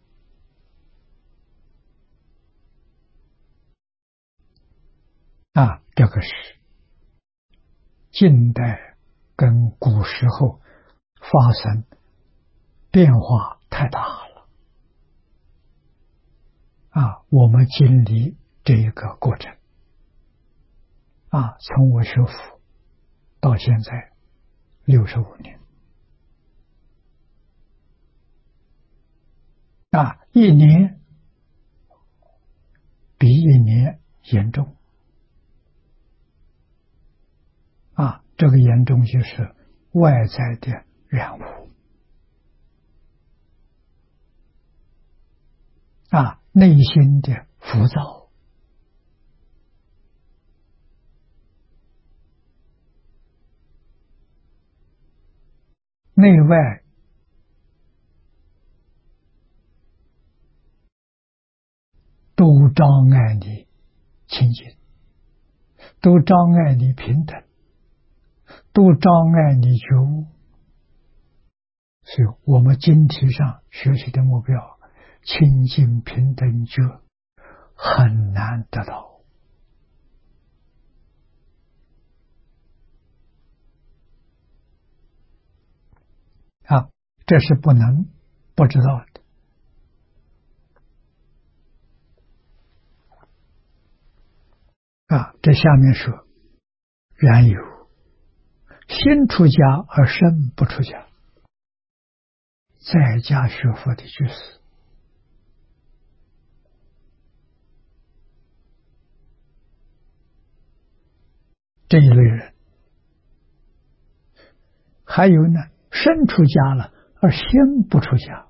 啊。这个是近代跟古时候发生变化太大了啊。我们经历这一个过程啊，从我学佛到现在六十五年啊，一年比一年严重啊。这个严重就是外在的染污啊，内心的浮躁，内外都障碍你清净，都障碍你平等，都障碍你觉悟。所以我们经题上学习的目标，清净平等觉很难得到啊，这是不能不知道的啊。这下面说，然有先出家而身不出家，在家学佛的居士，这一类人。还有呢，身出家了而先不出家，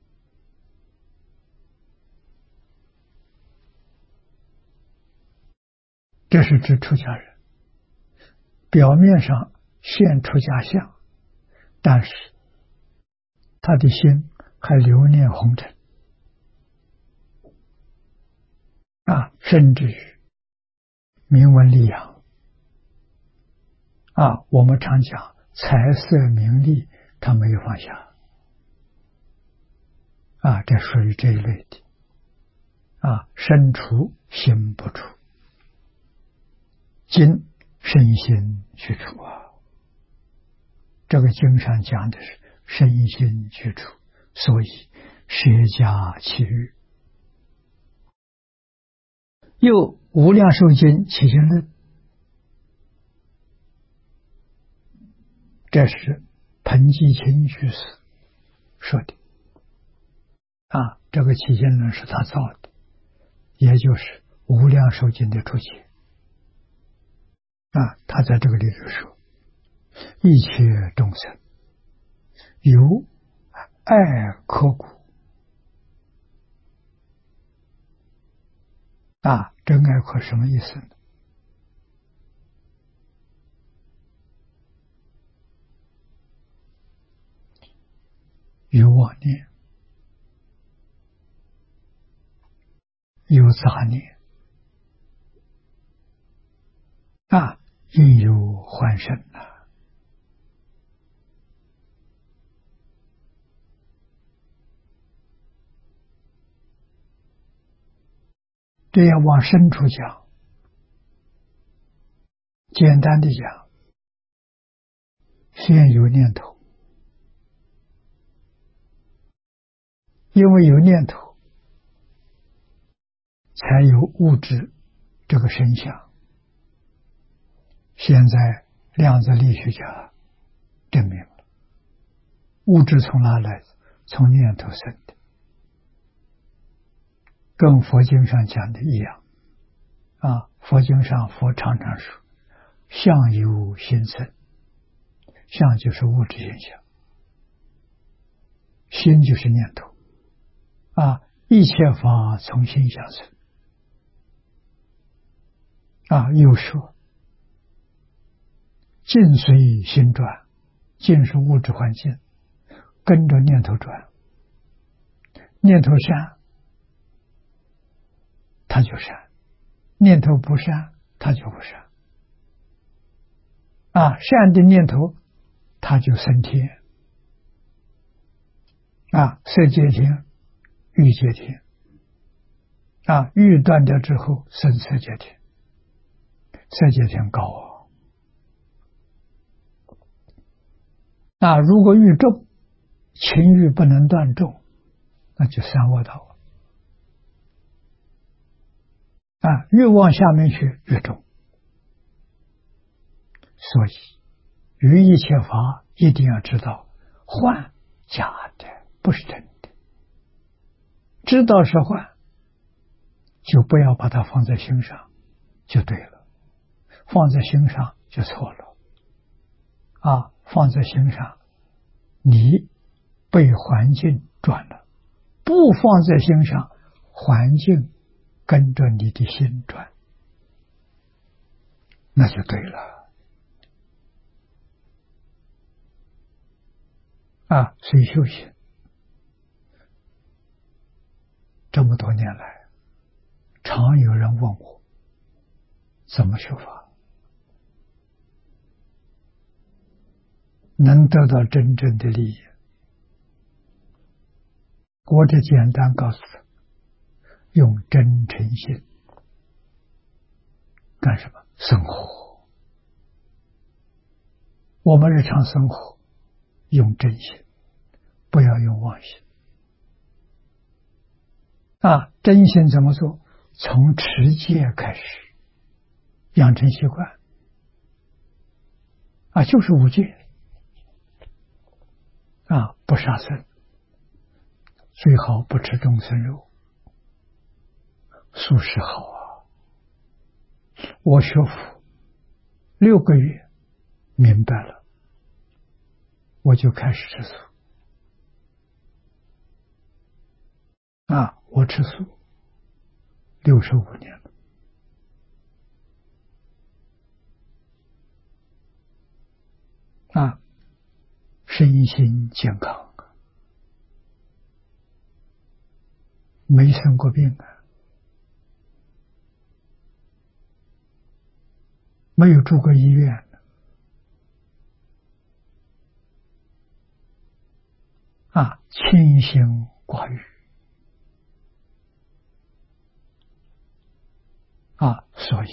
这是指出家人表面上现出家相，但是他的心还留念红尘啊，甚至于名闻利养啊，我们常讲财色名利，他没有放下啊，这属于这一类的啊，身出心不出，今身心去除啊。这个经上讲的是身心去除，所以舍家弃欲。又无量寿经起心论，这是彭基清居士说的啊，这个起心论是他造的，也就是无量寿经的注解啊。他在这个里头说，一切众生有爱刻骨啊，这爱刻什么意思呢？有妄念，有杂念啊，应有幻身啊。这样往深处讲，简单的讲，先有念头，因为有念头，才有物质这个身相。现在量子力学家证明了，物质从哪来的？从念头生的，跟佛经上讲的一样啊。佛经上佛常常说，相由心生，相就是物质现象，心就是念头啊。一切法从心想生啊。又说境随心转，境是物质环境，跟着念头转，念头善它就善，念头不善它就不善啊。善的念头它就升天啊，色界天、欲界天啊，欲断掉之后升色界天，色界天高啊。那如果欲重，情欲不能断重，那就三恶道啊，越往下面去越重。所以于一切法一定要知道，幻假的不是真的，知道是幻，就不要把它放在心上，就对了。放在心上就错了啊！放在心上，你被环境转了；不放在心上，环境跟着你的心转，那就对了啊！所以修行这么多年来， 常有人问我怎么学法，能得到真正的利益。我只简单告诉他，用真诚心干什么？生活。我们日常生活用真心，不要用妄心。啊，真心怎么做？从持戒开始，养成习惯。啊，就是五戒。啊，不杀生，最好不吃众生肉，素食好啊。我学佛六个月，明白了，我就开始吃素。啊，我吃素六十五年了。啊，身心健康，没生过病啊，没有住过医院。啊，清心寡欲。啊，所以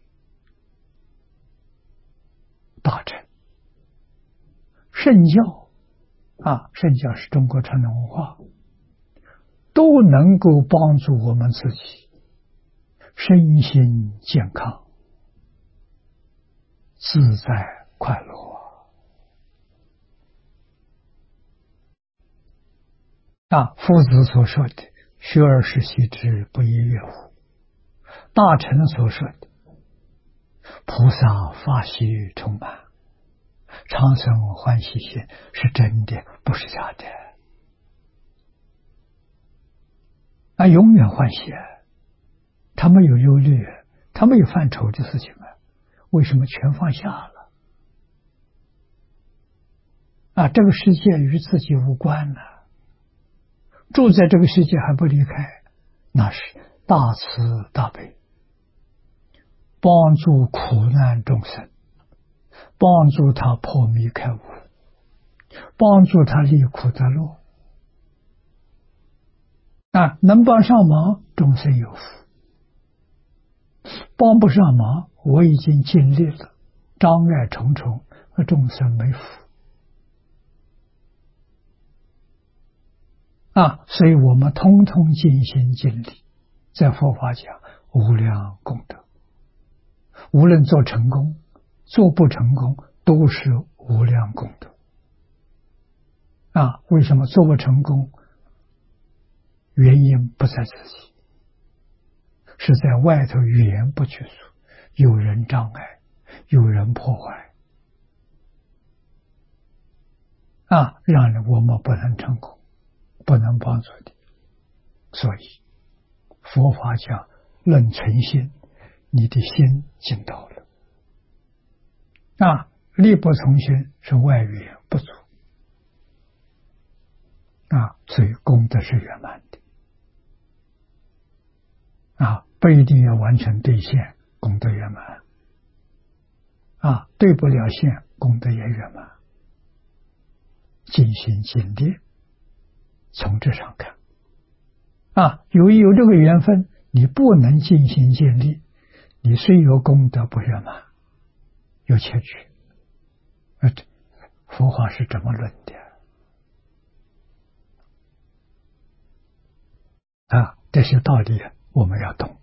大乘圣教啊，圣教是中国传统文化，都能够帮助我们自己身心健康、自在快乐啊！夫子所说的“学而时习之，不亦说乎”，大乘所说的“菩萨法喜充满，常生欢喜心”是真的，不是假的。啊，永远欢喜，他没有忧虑，他没有犯愁的事情啊，为什么全放下了？啊，这个世界与自己无关了，住在这个世界还不离开，那是大慈大悲，帮助苦难众生，帮助他破迷开悟，帮助他离苦得乐。啊，能帮上忙，众生有福；帮不上忙，我已经尽力了，障碍重重，众生没福。啊，所以我们通通尽心尽力，在佛法讲无量功德，无论做成功做不成功都是无量功德。啊，为什么做不成功？原因不在自己，是在外头语言不拘束，有人障碍，有人破坏，啊，让我们不能成功，不能帮助你。所以佛法讲论存心，你的心尽到了。啊，力不从心是外语言不足。啊，所以功德是圆满的。啊，不一定要完全兑现，功德圆满。啊，对不了现，功德也圆满。尽心尽力，从这上看。啊，由于有这个缘分，你不能尽心尽力，你虽有功德不圆满，有欠缺。啊，佛法是这么论的。啊，这些道理我们要懂。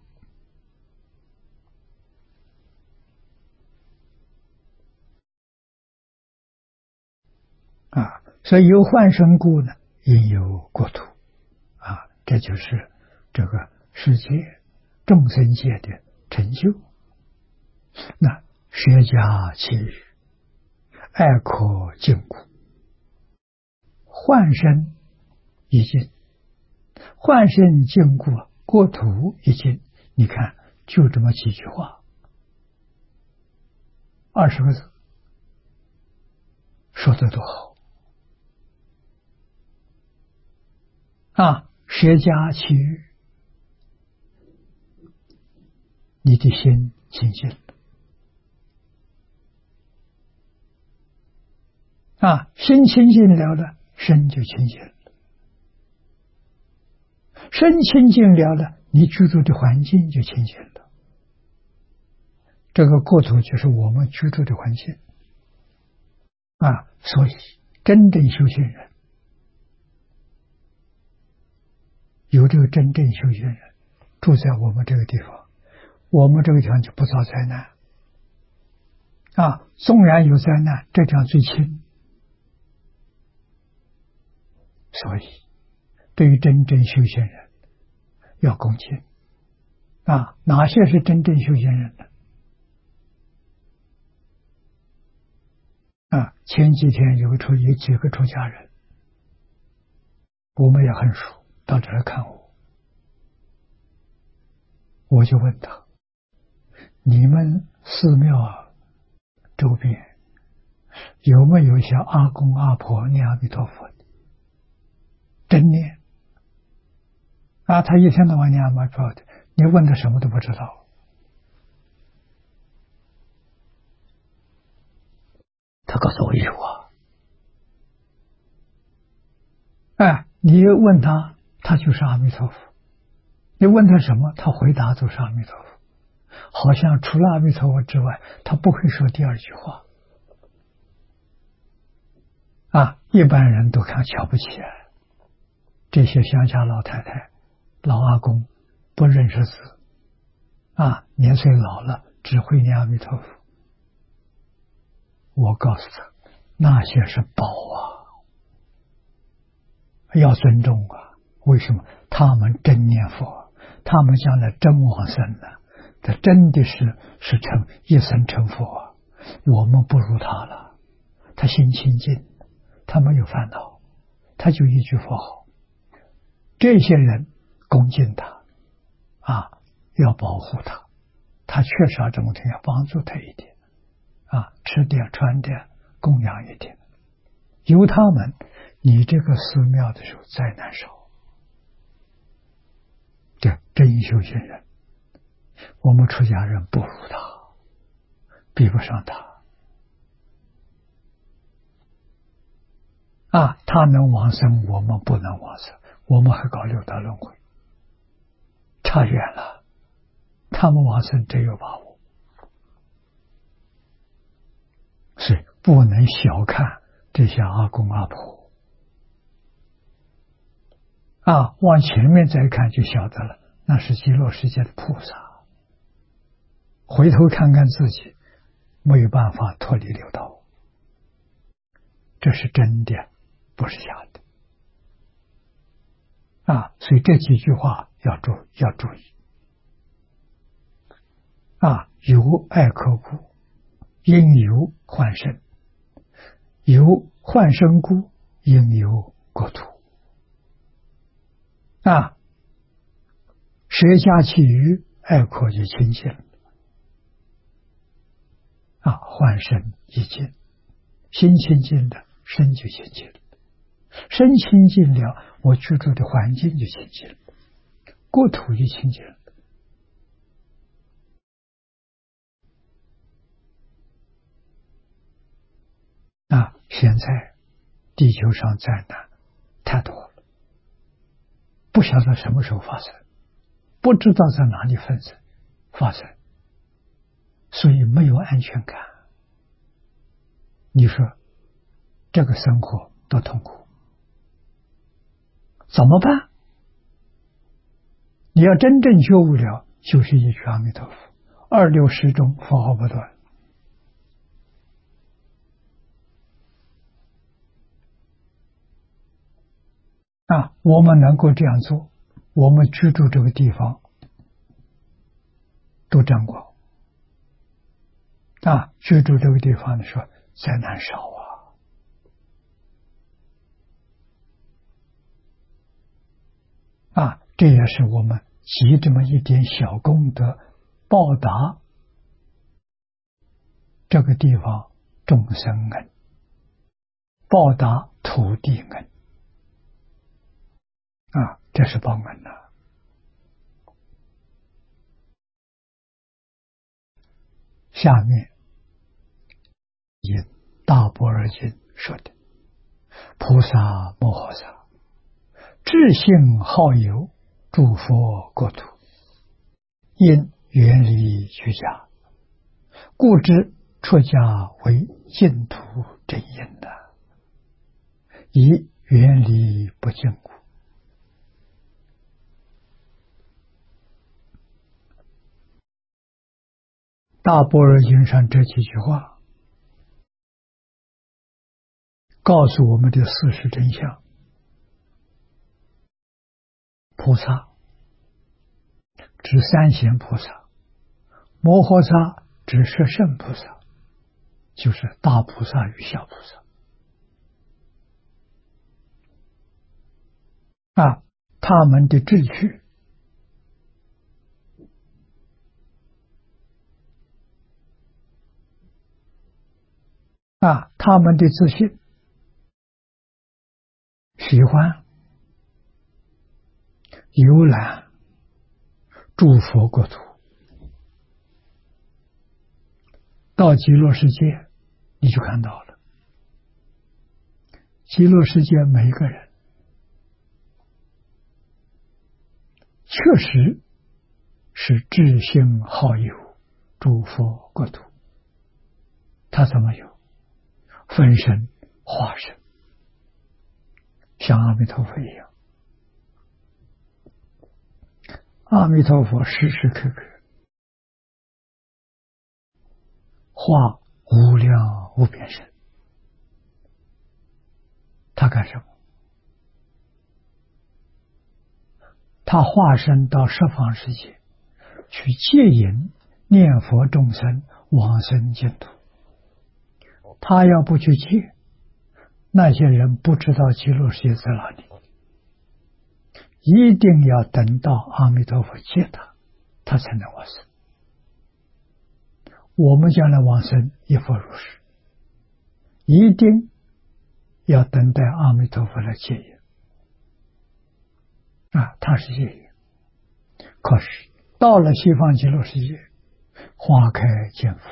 啊，所以有幻生故呢，应有国土。啊，这就是这个世界众生界的成就。那舍家弃欲，爱可禁锢，幻生已尽，幻生禁锢，国土已尽。你看，就这么几句话，二十个字，说得多好啊！舍家弃欲， 你的心清净了。啊，心清净了了，身就清净了。身清净了了，你居住的环境就清净了。这个国土就是我们居住的环境啊，所以真正修行人，有这个真正修行人住在我们这个地方，我们这个地方就不遭灾难啊。纵然有灾难，这地方最轻。所以对于真正修行人要恭敬啊。哪些是真正修行人呢？啊，前几天有个出有几个出家人，我们也很熟，到这来看我，我就问他：你们寺庙周边有没有像阿公阿婆念阿弥陀佛的？真念啊！他一天到晚念阿弥陀佛的，你问他什么都不知道。他告诉我有啊。哎，你问他，他就是阿弥陀佛；你问他什么，他回答都是阿弥陀佛。好像除了阿弥陀佛之外，他不会说第二句话。啊，一般人都看瞧不起来。这些乡下老太太、老阿公不认识字，啊，年岁老了，只会念阿弥陀佛。我告诉他，那些是宝啊，要尊重啊。为什么？他们真念佛，他们将来真往生了，他真的是是成一生成佛啊。我们不如他了，他心清净，他没有烦恼，他就一句佛号。这些人恭敬他啊，要保护他，他缺少这种东西，要帮助他一点啊，吃点穿点，供养一点。有他们，你这个寺庙的时候灾难少。这真修行人，我们出家人不如他，比不上他啊。他能往生，我们不能往生，我们还搞六道轮回，差远了。他们往生真有把握，所以不能小看这些阿公阿婆啊。往前面再看就晓得了，那是极乐世界的菩萨。回头看看自己，没有办法脱离六道，这是真的，不是假的啊。所以这几句话要注要注意啊。有爱可故，因有幻生；有幻生故，因有国土啊。舍家弃于爱可就清净啊，幻生一净，心清净了，身就清净了，身清净了，我居住的环境就清净了，国土就清净了啊。现在地球上灾难太多了，不晓得什么时候发生，不知道在哪里分生发生，所以没有安全感。你说这个生活多痛苦，怎么办？你要真正觉悟了，就是一句阿弥陀佛，二六时中佛号不断啊。我们能够这样做，我们居住这个地方都沾光啊。居住这个地方的时候灾难少啊啊。这也是我们积这么一点小功德，报答这个地方众生恩，报答土地恩啊，这是报恩呐。 下面引大般若经说的：菩萨摩诃萨，智性好游诸佛国土，因远离居家，故知出家为净土真因的，以远离不净故。大般若经上这几句话告诉我们的事实真相。菩萨指三贤菩萨，摩诃萨指十圣菩萨，就是大菩萨与小菩萨啊，他们的志趣啊，他们的自信，喜欢游览诸佛国土，到极乐世界你就看到了，极乐世界每一个人确实是智性好游诸佛国土。他怎么有？分身化身，像阿弥陀佛一样。阿弥陀佛时时刻刻化无量无边身，他干什么？他化身到十方世界去接引念佛众生往生净土。他要不去接，那些人不知道极乐世界在哪里，一定要等到阿弥陀佛接他，他才能往生。我们将来往生亦复如是，一定要等待阿弥陀佛来接引啊，他是接引。可是到了西方极乐世界，花开见佛，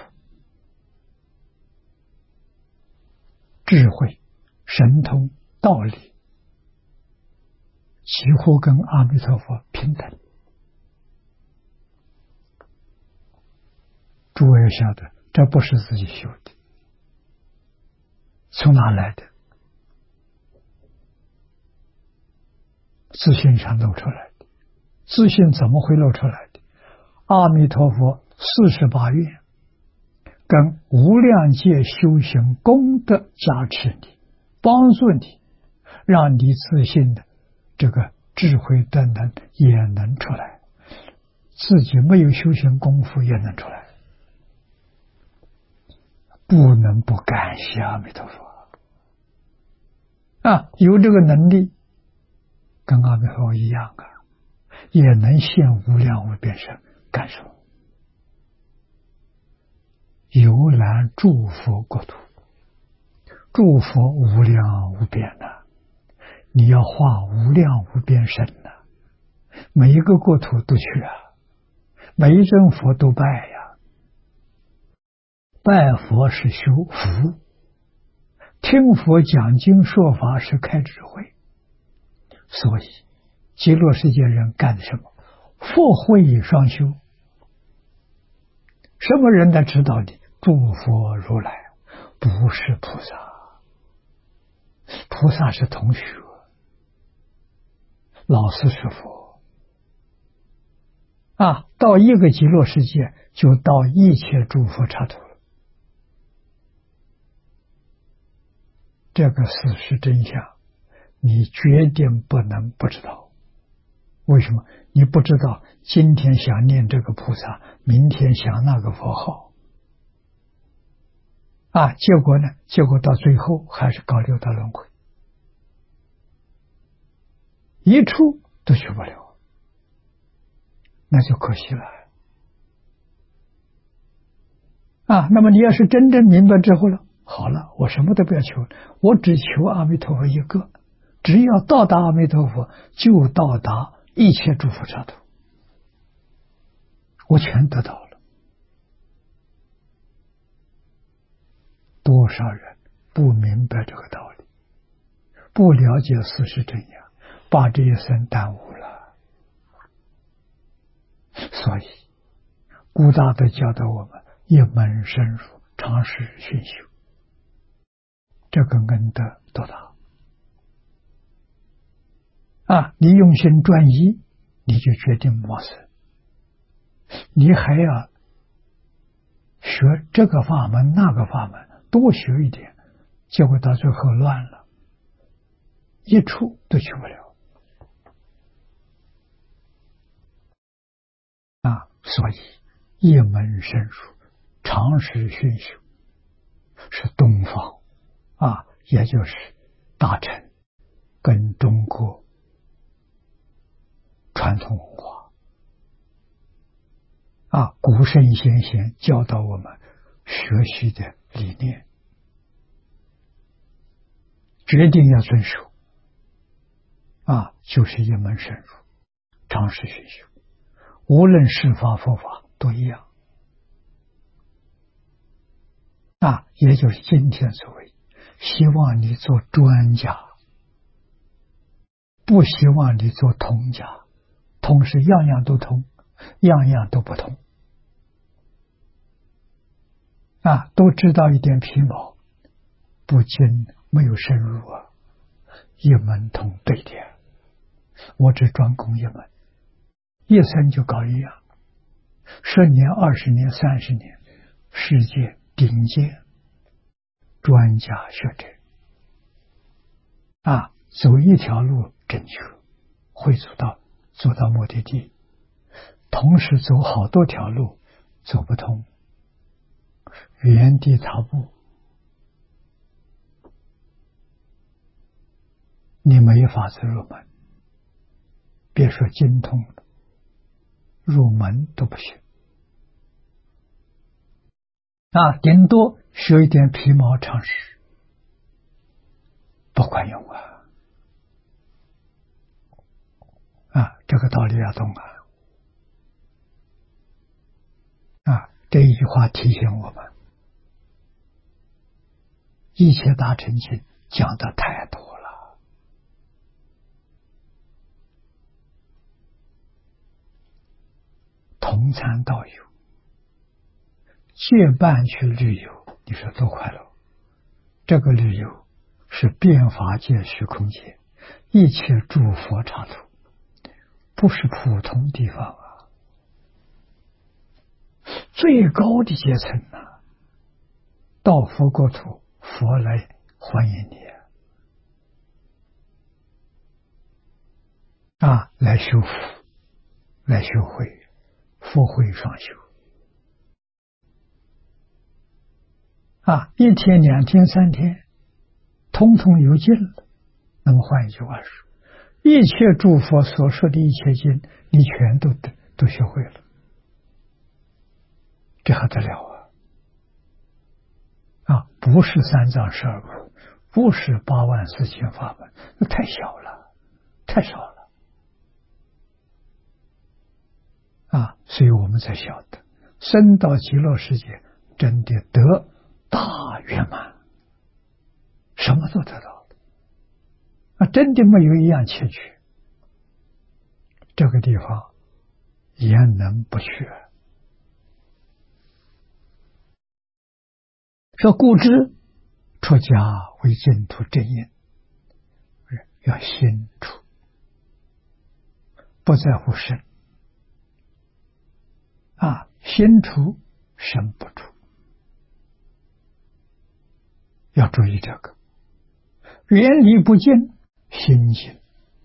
智慧神通道理几乎跟阿弥陀佛平等。诸位要晓得，这不是自己修的，从哪来的？自信上露出来的。自信怎么会露出来的？阿弥陀佛四十八愿跟无量界修行功德加持你，帮助你，让你自信的这个智慧等等也能出来，自己没有修行功夫也能出来，不能不感谢阿弥陀佛啊！有这个能力，跟阿弥陀佛一样啊，也能现无量无边身，干什么？游览诸佛国土，诸佛无量无边呐、啊，你要化无量无边身呐、啊，每一个国土都去啊，每一尊佛都拜呀、啊，拜佛是修福，听佛讲经说法是开智慧，所以极乐世界人干什么？佛慧双修。什么人来指导你？诸佛如来，不是菩萨。菩萨是同学，老师是佛啊！到一个极乐世界，就到一切诸佛刹土了。这个事实真相，你决定不能不知道。为什么？你不知道今天想念这个菩萨，明天想那个佛号啊，结果呢？结果到最后还是搞六道轮回，一处都去不了，那就可惜了啊！那么你要是真正明白之后了，好了，我什么都不要求，我只求阿弥陀佛一个，只要到达阿弥陀佛，就到达一切诸佛刹土，我全得到了多少人不明白这个道理，不了解事实真相，把这一生耽误了。所以古大德教导我们一门深入，常识熏修，这个恩德多大啊！你用心专一，你就决定陌生。你还要学这个法门那个法门，多学一点，结果到最后乱了，一处都去不了啊！所以一门深入，常识熏修，是东方啊，也就是大乘跟中国传统文化啊，古圣先贤教导我们学习的理念，决定要遵守啊，就是一门深入，常识熏修，无论是法佛法都一样啊，也就是今天所谓希望你做专家，不希望你做通家。通是样样都通，样样都不通啊，都知道一点皮毛，不仅没有深入啊，一门通对点，我只专攻一门，一生就搞一样，十年、二十年、三十年，世界顶尖专家学者啊，走一条路正确，会走到走到目的地，同时走好多条路走不通，原地踏步，你没法子入门，别说精通了，入门都不行啊，顶多学一点皮毛常识，不管用啊！啊，这个道理要懂啊！啊，这一句话提醒我们，一切大乘经讲的太多了，同参道友，结伴去旅游，你说多快乐！这个旅游是遍法界虚空界一切诸佛刹土，不是普通地方啊，最高的阶层啊，到佛国土，佛来欢迎你啊，来修福，来修慧，福慧双修啊，一天两天三天通通有尽了。那么换一句话说，一切诸佛所说的一切经，你全都都学会了，这还得了啊！啊，不是三藏十二部，不是八万四千法门，那太小了，太少了啊！所以我们才晓得，生到极乐世界，真的得大圆满，什么都得到了啊！真的没有一样欠缺，这个地方焉能不去？说故知出家为净土正因，要心出，不在乎身啊，心出身不出，要注意这个。远离不净，心净，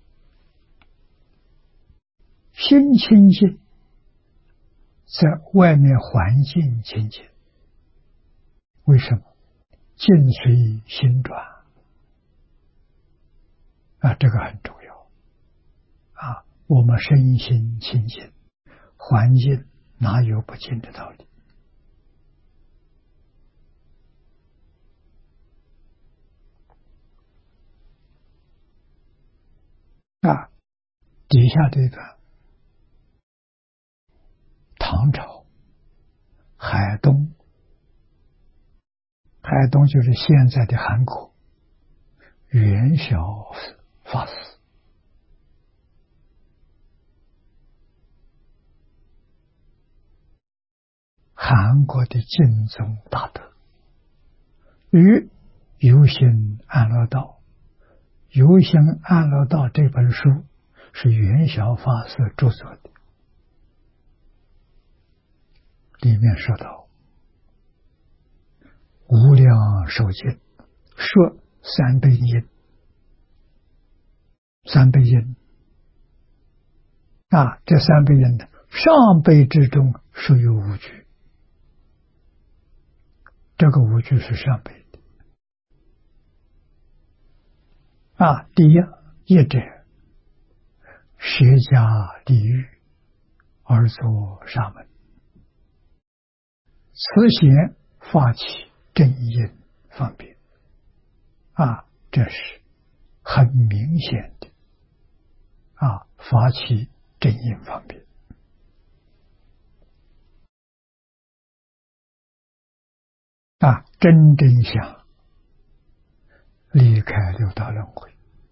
心清净，在外面环境清净。为什么？境随心转啊，这个很重要啊。我们身心清净，环境哪有不净的道理啊？底下这段，唐朝海东海东就是现在的韩国元晓法师。韩国的净宗大德，与游行安乐道，游行安乐道这本书是元晓法师著作的，里面说到无量寿经说三倍音，三倍音啊，这三倍音呢，上辈之中属有五句，这个五句是上辈的啊。第一，一者舍家离欲而作沙门，此贤发起正因方便啊，这是很明显的啊，发起正因方便啊，真正想离开六道轮回，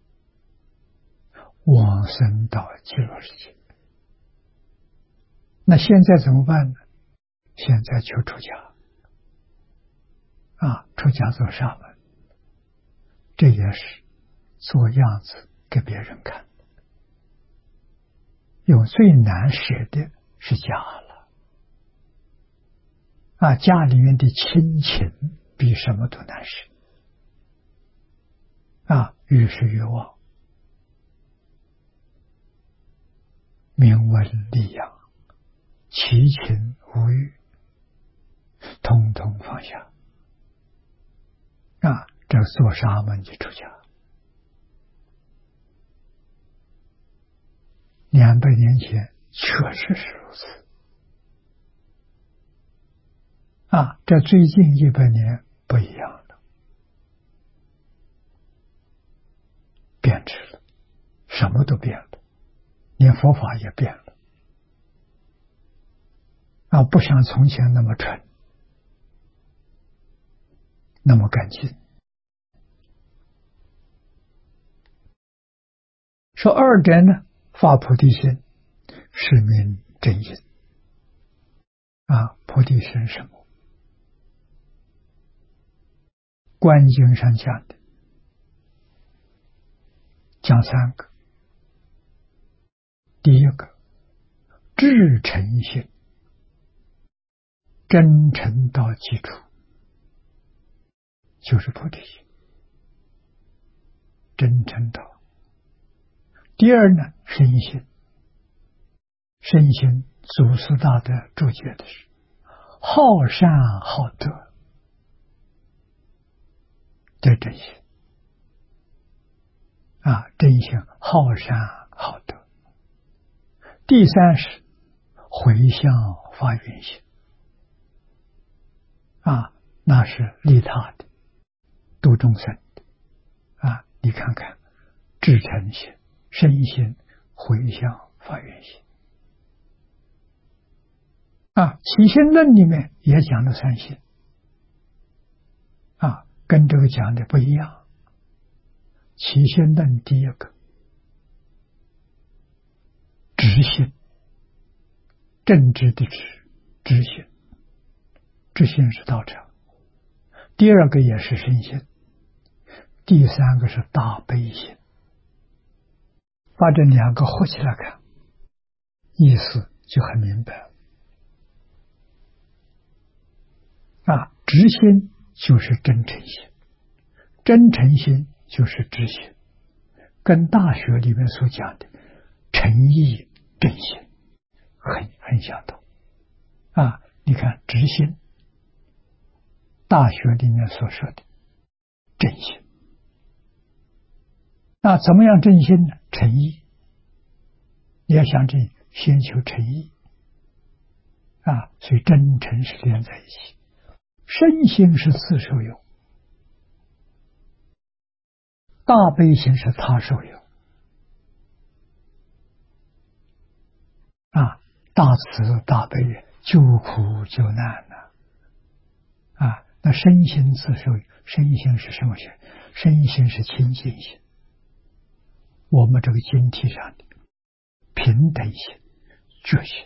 往生到极乐世界。那现在怎么办呢？现在就出家啊，出家做沙门，这也是做样子给别人看。有最难舍的是家了啊，家里面的亲情比什么都难舍啊，越是越旺，名闻利养，其情无欲，统统放下啊，这做沙门就出家。两百年前确实是如此啊，这最近一百年不一样了，变质了，什么都变了，连佛法也变了啊，不像从前那么纯，那么干净。说二者呢，发菩提心，是名正因啊。菩提心什么？观经上讲的，讲三个。第一个，至诚心，真诚到基础，就是菩提心，真诚到。第二呢，身心，身心祖师大德注解的是好善好德，这真心啊，真心好善好德。第三是回向发愿心啊，那是利他的，度众生的啊。你看看至诚心、身心、回向发愿心啊。起心论里面也讲了三心啊，跟这个讲的不一样。起心论第一个直心，正直的直，直心，直心是道场。第二个也是身心，第三个是大悲心。把这两个合起来看，意思就很明白了啊。直心就是真诚心，真诚心就是直心，跟大学里面所讲的诚意正心很很相同啊。你看直心，大学里面所说的正心，那怎么样正心呢？诚意，你要想正，先求诚意啊，所以真诚是连在一起。身心是自受用，大悲心是他受用啊，大慈大悲救苦救难呢啊。 那身心自受用，身心是什么心？身心是清净心。我们这个经体上的平等心、觉心，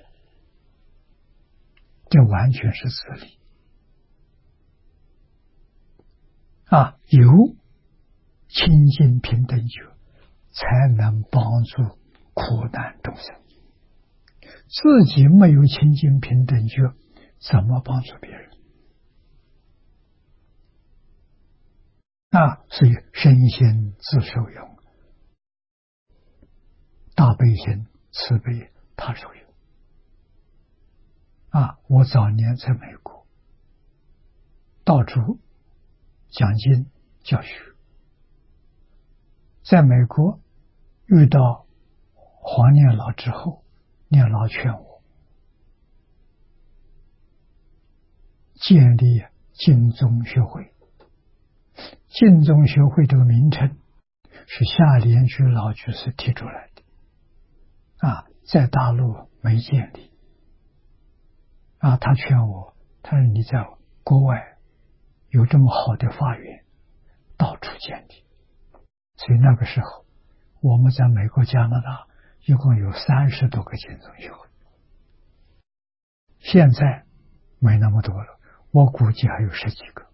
这完全是自利啊！有清净平等觉，才能帮助苦难众生。自己没有清净平等觉，怎么帮助别人啊？所以身心自受用，大悲心、慈悲他受用啊！我早年在美国到处讲经教学，在美国遇到黄念老之后，念老劝我建立净宗学会。净宗学会这个名称是夏莲居老居士提出来的啊，在大陆没建立啊。他劝我，他说你在国外有这么好的法源，到处建立。所以那个时候我们在美国、加拿大一共有三十多个净宗学会，现在没那么多了，我估计还有十几个。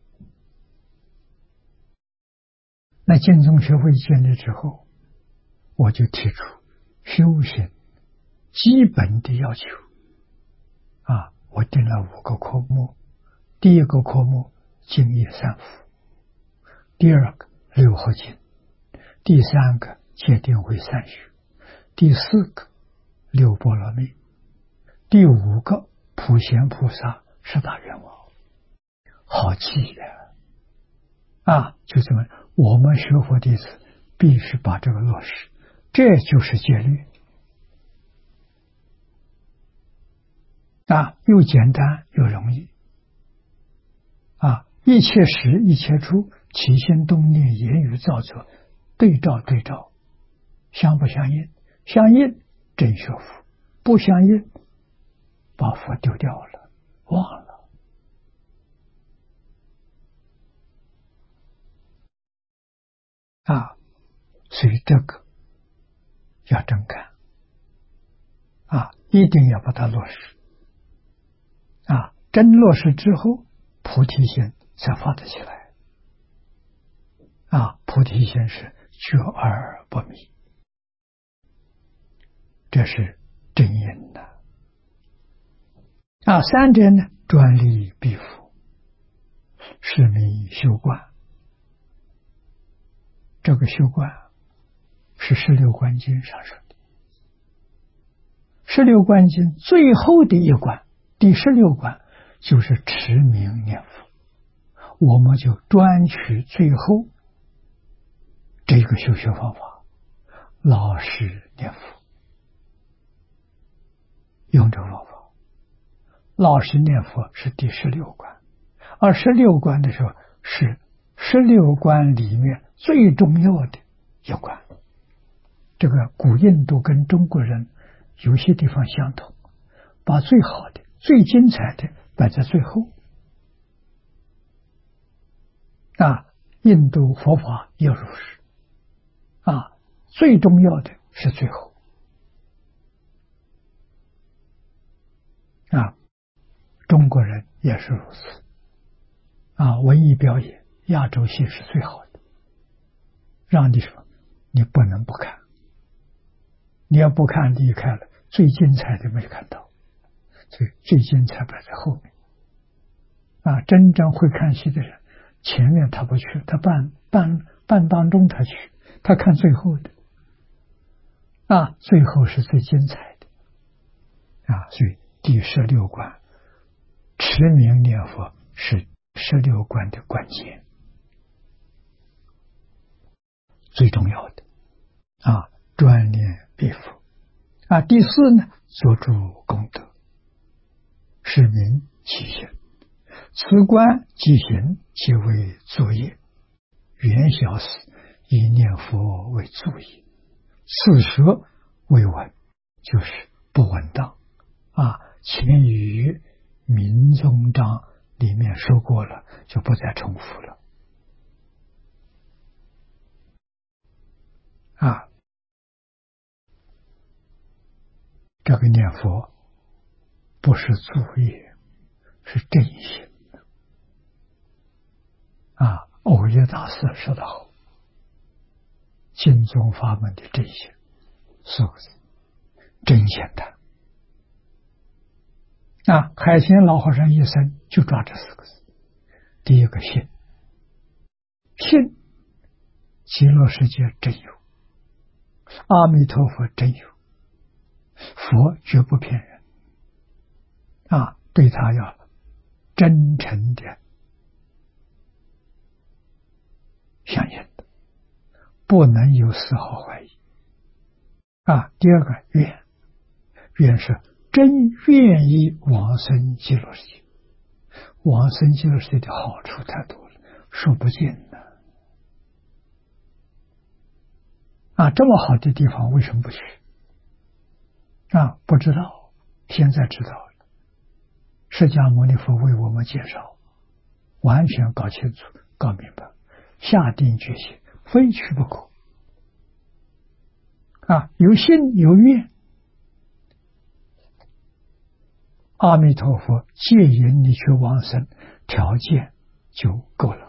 那净宗学会建立之后，我就提出修行基本的要求啊，我定了五个科目。第一个科目净业三福，第二个六合敬，第三个戒定慧三学，第四个六波罗蜜，第五个普贤菩萨十大愿望。好记呀！啊，就这么，我们学佛弟子必须把这个落实，这就是戒律啊，又简单又容易啊！一切时一切处，起心动念言语造作，对照对照，相不相应？相应真学佛，不相应把佛丢掉了，忘了啊！所以这个要真干啊，一定要把它落实啊！真落实之后，菩提心才发得起来啊！菩提心是觉而不迷，这是真因的啊！三者呢，专利必福，是名修观。这个修观是十六观经上说的，十六观经最后的一关，第十六关就是持名念佛，我们就专取最后这个修学方法，老实念佛，用这个方法。老实念佛是第十六关，而十六关的时候是十六关里面最重要的一关。这个古印度跟中国人有些地方相同，把最好的、最精彩的摆在最后啊。印度佛法也如是啊，最重要的是最后啊。中国人也是如此啊，文艺表演亚洲戏是最好的，让你说你不能不看，你要不看离开了，最精彩的没看到，所以最精彩摆在后面啊。真正会看戏的人，前面他不去，他半半半当中他去，他看最后的啊，最后是最精彩的啊。所以第十六关持名念佛是十六关的关键，最重要的啊，专念必福啊。第四呢，做诸功德，是名其行，此观即行，即为作业。原小事以念佛为作业，此学为稳，就是不稳当啊。前于明宗章里面说过了，就不再重复了。啊，这个念佛不是作业，是真心。啊，藕益大师说得好，净宗法门的真心四个字，真简单。啊，海贤老和尚一生就抓这四个字。第一个信，信极乐世界真有，阿弥陀佛真有，佛绝不骗人。啊，对他要真诚的相信的，不能有丝毫怀疑。啊，第二个愿，愿是真愿意往生极乐世界。往生极乐世界的好处太多了，说不尽的。啊，这么好的地方为什么不去？啊，不知道，现在知道了。释迦牟尼佛为我们介绍，完全搞清楚、搞明白，下定决心，非去不可。啊，有信有愿，阿弥陀佛接引你去往生，条件就够了。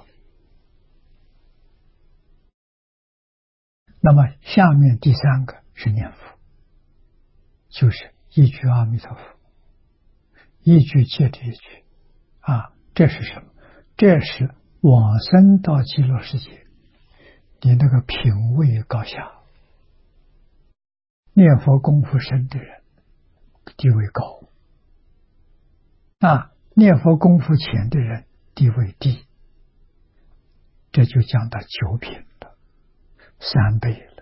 那么下面第三个是念佛，就是一句阿弥陀佛，一句接着一句。啊，这是什么？这是往生到极乐世界，你那个品位高下。念佛功夫深的人地位高，啊，念佛功夫浅的人地位低，这就讲到九品了，三倍了。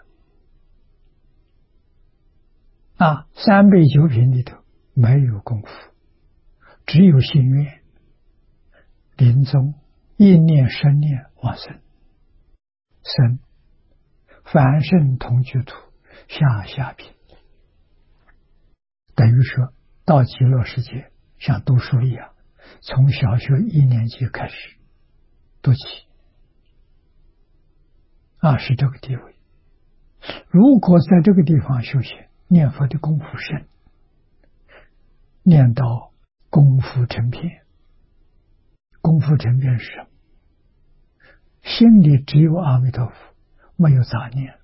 啊，三倍九品里头没有功夫，只有心愿，临终一念生念往生，生凡圣同居土下下品，等于说到极乐世界像读书一样，从小学一年级开始读起。啊，是这个地位。如果在这个地方修行，念佛的功夫深，念到功夫成片。功夫成片是什么？心里只有阿弥陀佛，没有杂念，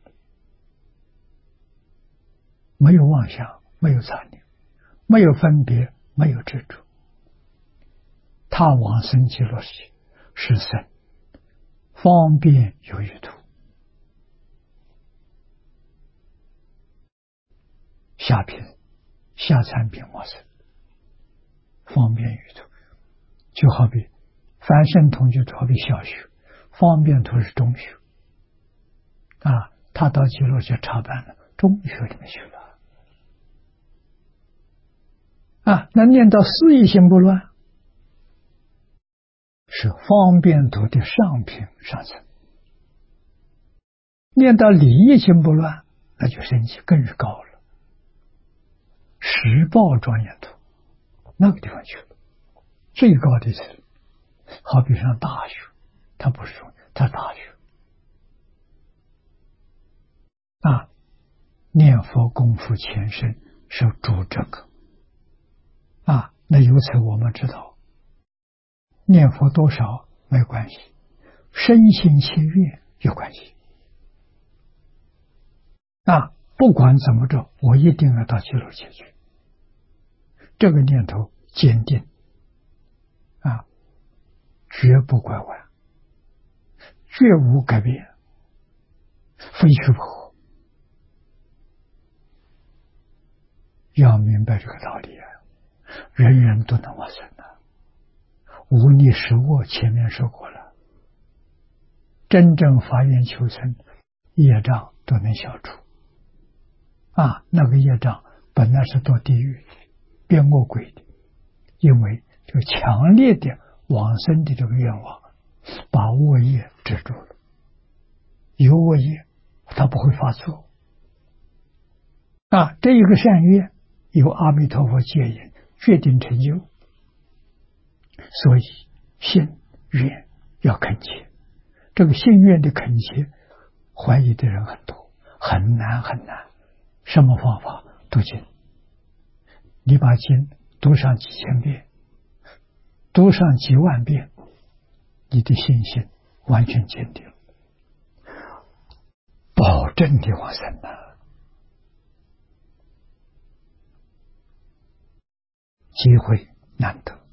没有妄想，没有杂念，没有分别，没有执着。他往生极乐世界是生，方便有余土。下品下三品往生，方便余土，就好比凡圣同居土，好比小学，方便土是中学。啊，他到极乐就插班了，中学里面去了。啊，那念到四意心不乱，是方便土的上品上层；念到理意心不乱，那就升级更是高了。十报庄严土，那个地方去了，最高的是，好比上大学，它不是中，它大学。啊，念佛功夫前身是主这个。啊，那由此我们知道，念佛多少没关系，身心切愿有关系。啊，不管怎么着，我一定要到极乐界去。这个念头坚定，啊，绝不拐弯，绝无改变，非去不可。要明白这个道理啊，人人都能往生的，无逆实我前面说过了，真正发愿求生，业障都能消除。啊，那个业障本来是堕地狱、变恶鬼的，因为这个强烈的往生的这个愿望，把恶业止住了。有恶业，它不会发作。啊，这一个善愿由阿弥陀佛接引，决定成就。所以信愿要恳切，这个信愿的恳切，怀疑的人很多，很难很难。什么方法？读经。你把经读上几千遍，读上几万遍，你的信心完全坚定，保证的往生啊！机会难得。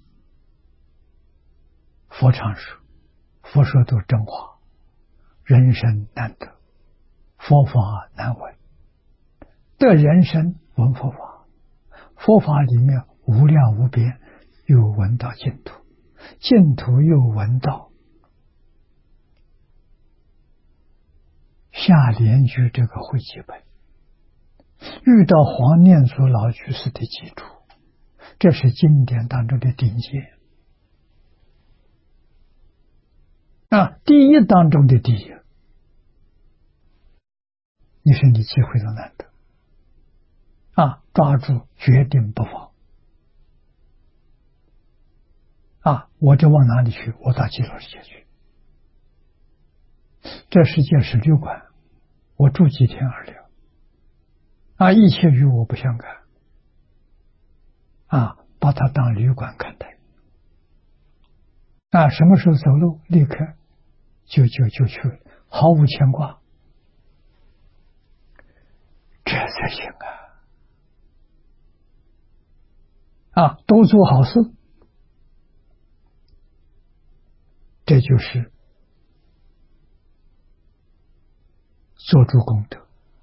佛常说，佛说都是真话，人生难得，佛法难闻。得人生闻佛法，佛法里面无量无边，又闻到净土，净土又闻到下莲居这个会集本，遇到黄念祖老居士的基础，这是经典当中的顶尖啊，第一当中的第一。你说你机会都难得啊，抓住决定不放啊！我就往哪里去？我到极乐世界去。这世界是旅馆，我住几天而了啊！一切与我不相干啊，把它当旅馆看待啊！什么时候走路，立刻就就就去了，毫无牵挂，这才行啊！啊，都做好事，这就是做出功德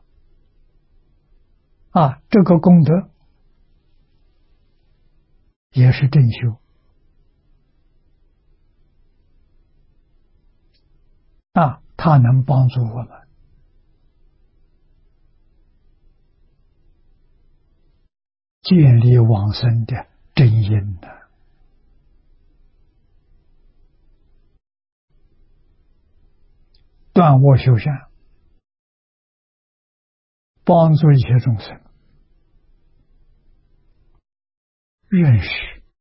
啊！这个功德也是正修啊，它能帮助我们建立往生的真因的。断恶修善，帮助一切众生认识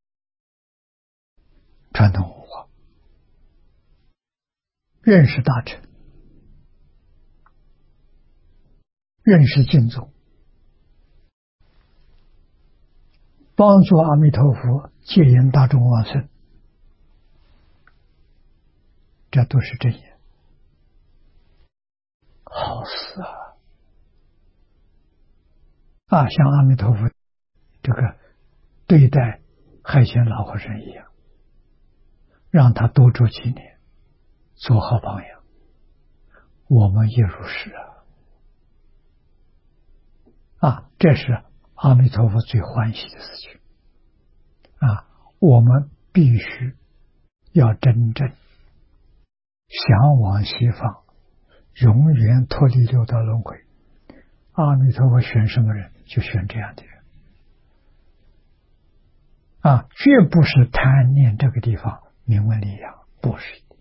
传统文化，认识大乘，认识净宗，帮助阿弥陀佛戒引大众往生，这都是正言，好事啊！啊，像阿弥陀佛这个对待海鲜老和尚一样，让他多住几年，做好榜样，我们也如是啊！啊，这是阿弥陀佛最欢喜的事情啊！我们必须要真正向往西方，永远脱离六道轮回。阿弥陀佛选什么人，就选这样的人啊，绝不是贪念这个地方名闻利养，不是的。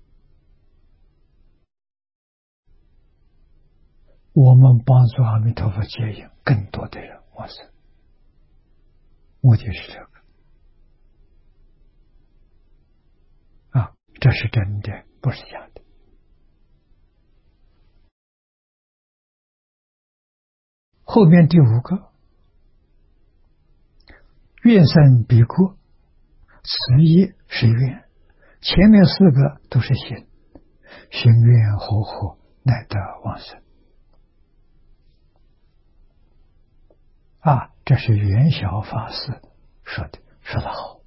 我们帮助阿弥陀佛接引更多的人往生，目的是这个啊，这是真的，不是假的。后面第五个，愿生彼国，此一是愿，前面四个都是行，行愿和合，乃得往生啊！这是元晓法师说的，说得好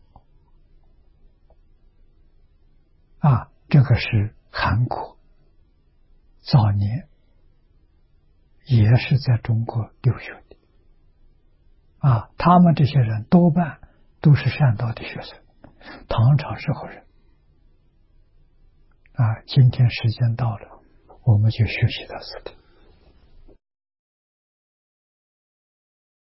啊！这个是韩国早年也是在中国留学的啊，他们这些人多半都是善道的学生，唐朝时候人啊。今天时间到了，我们就学习到此地。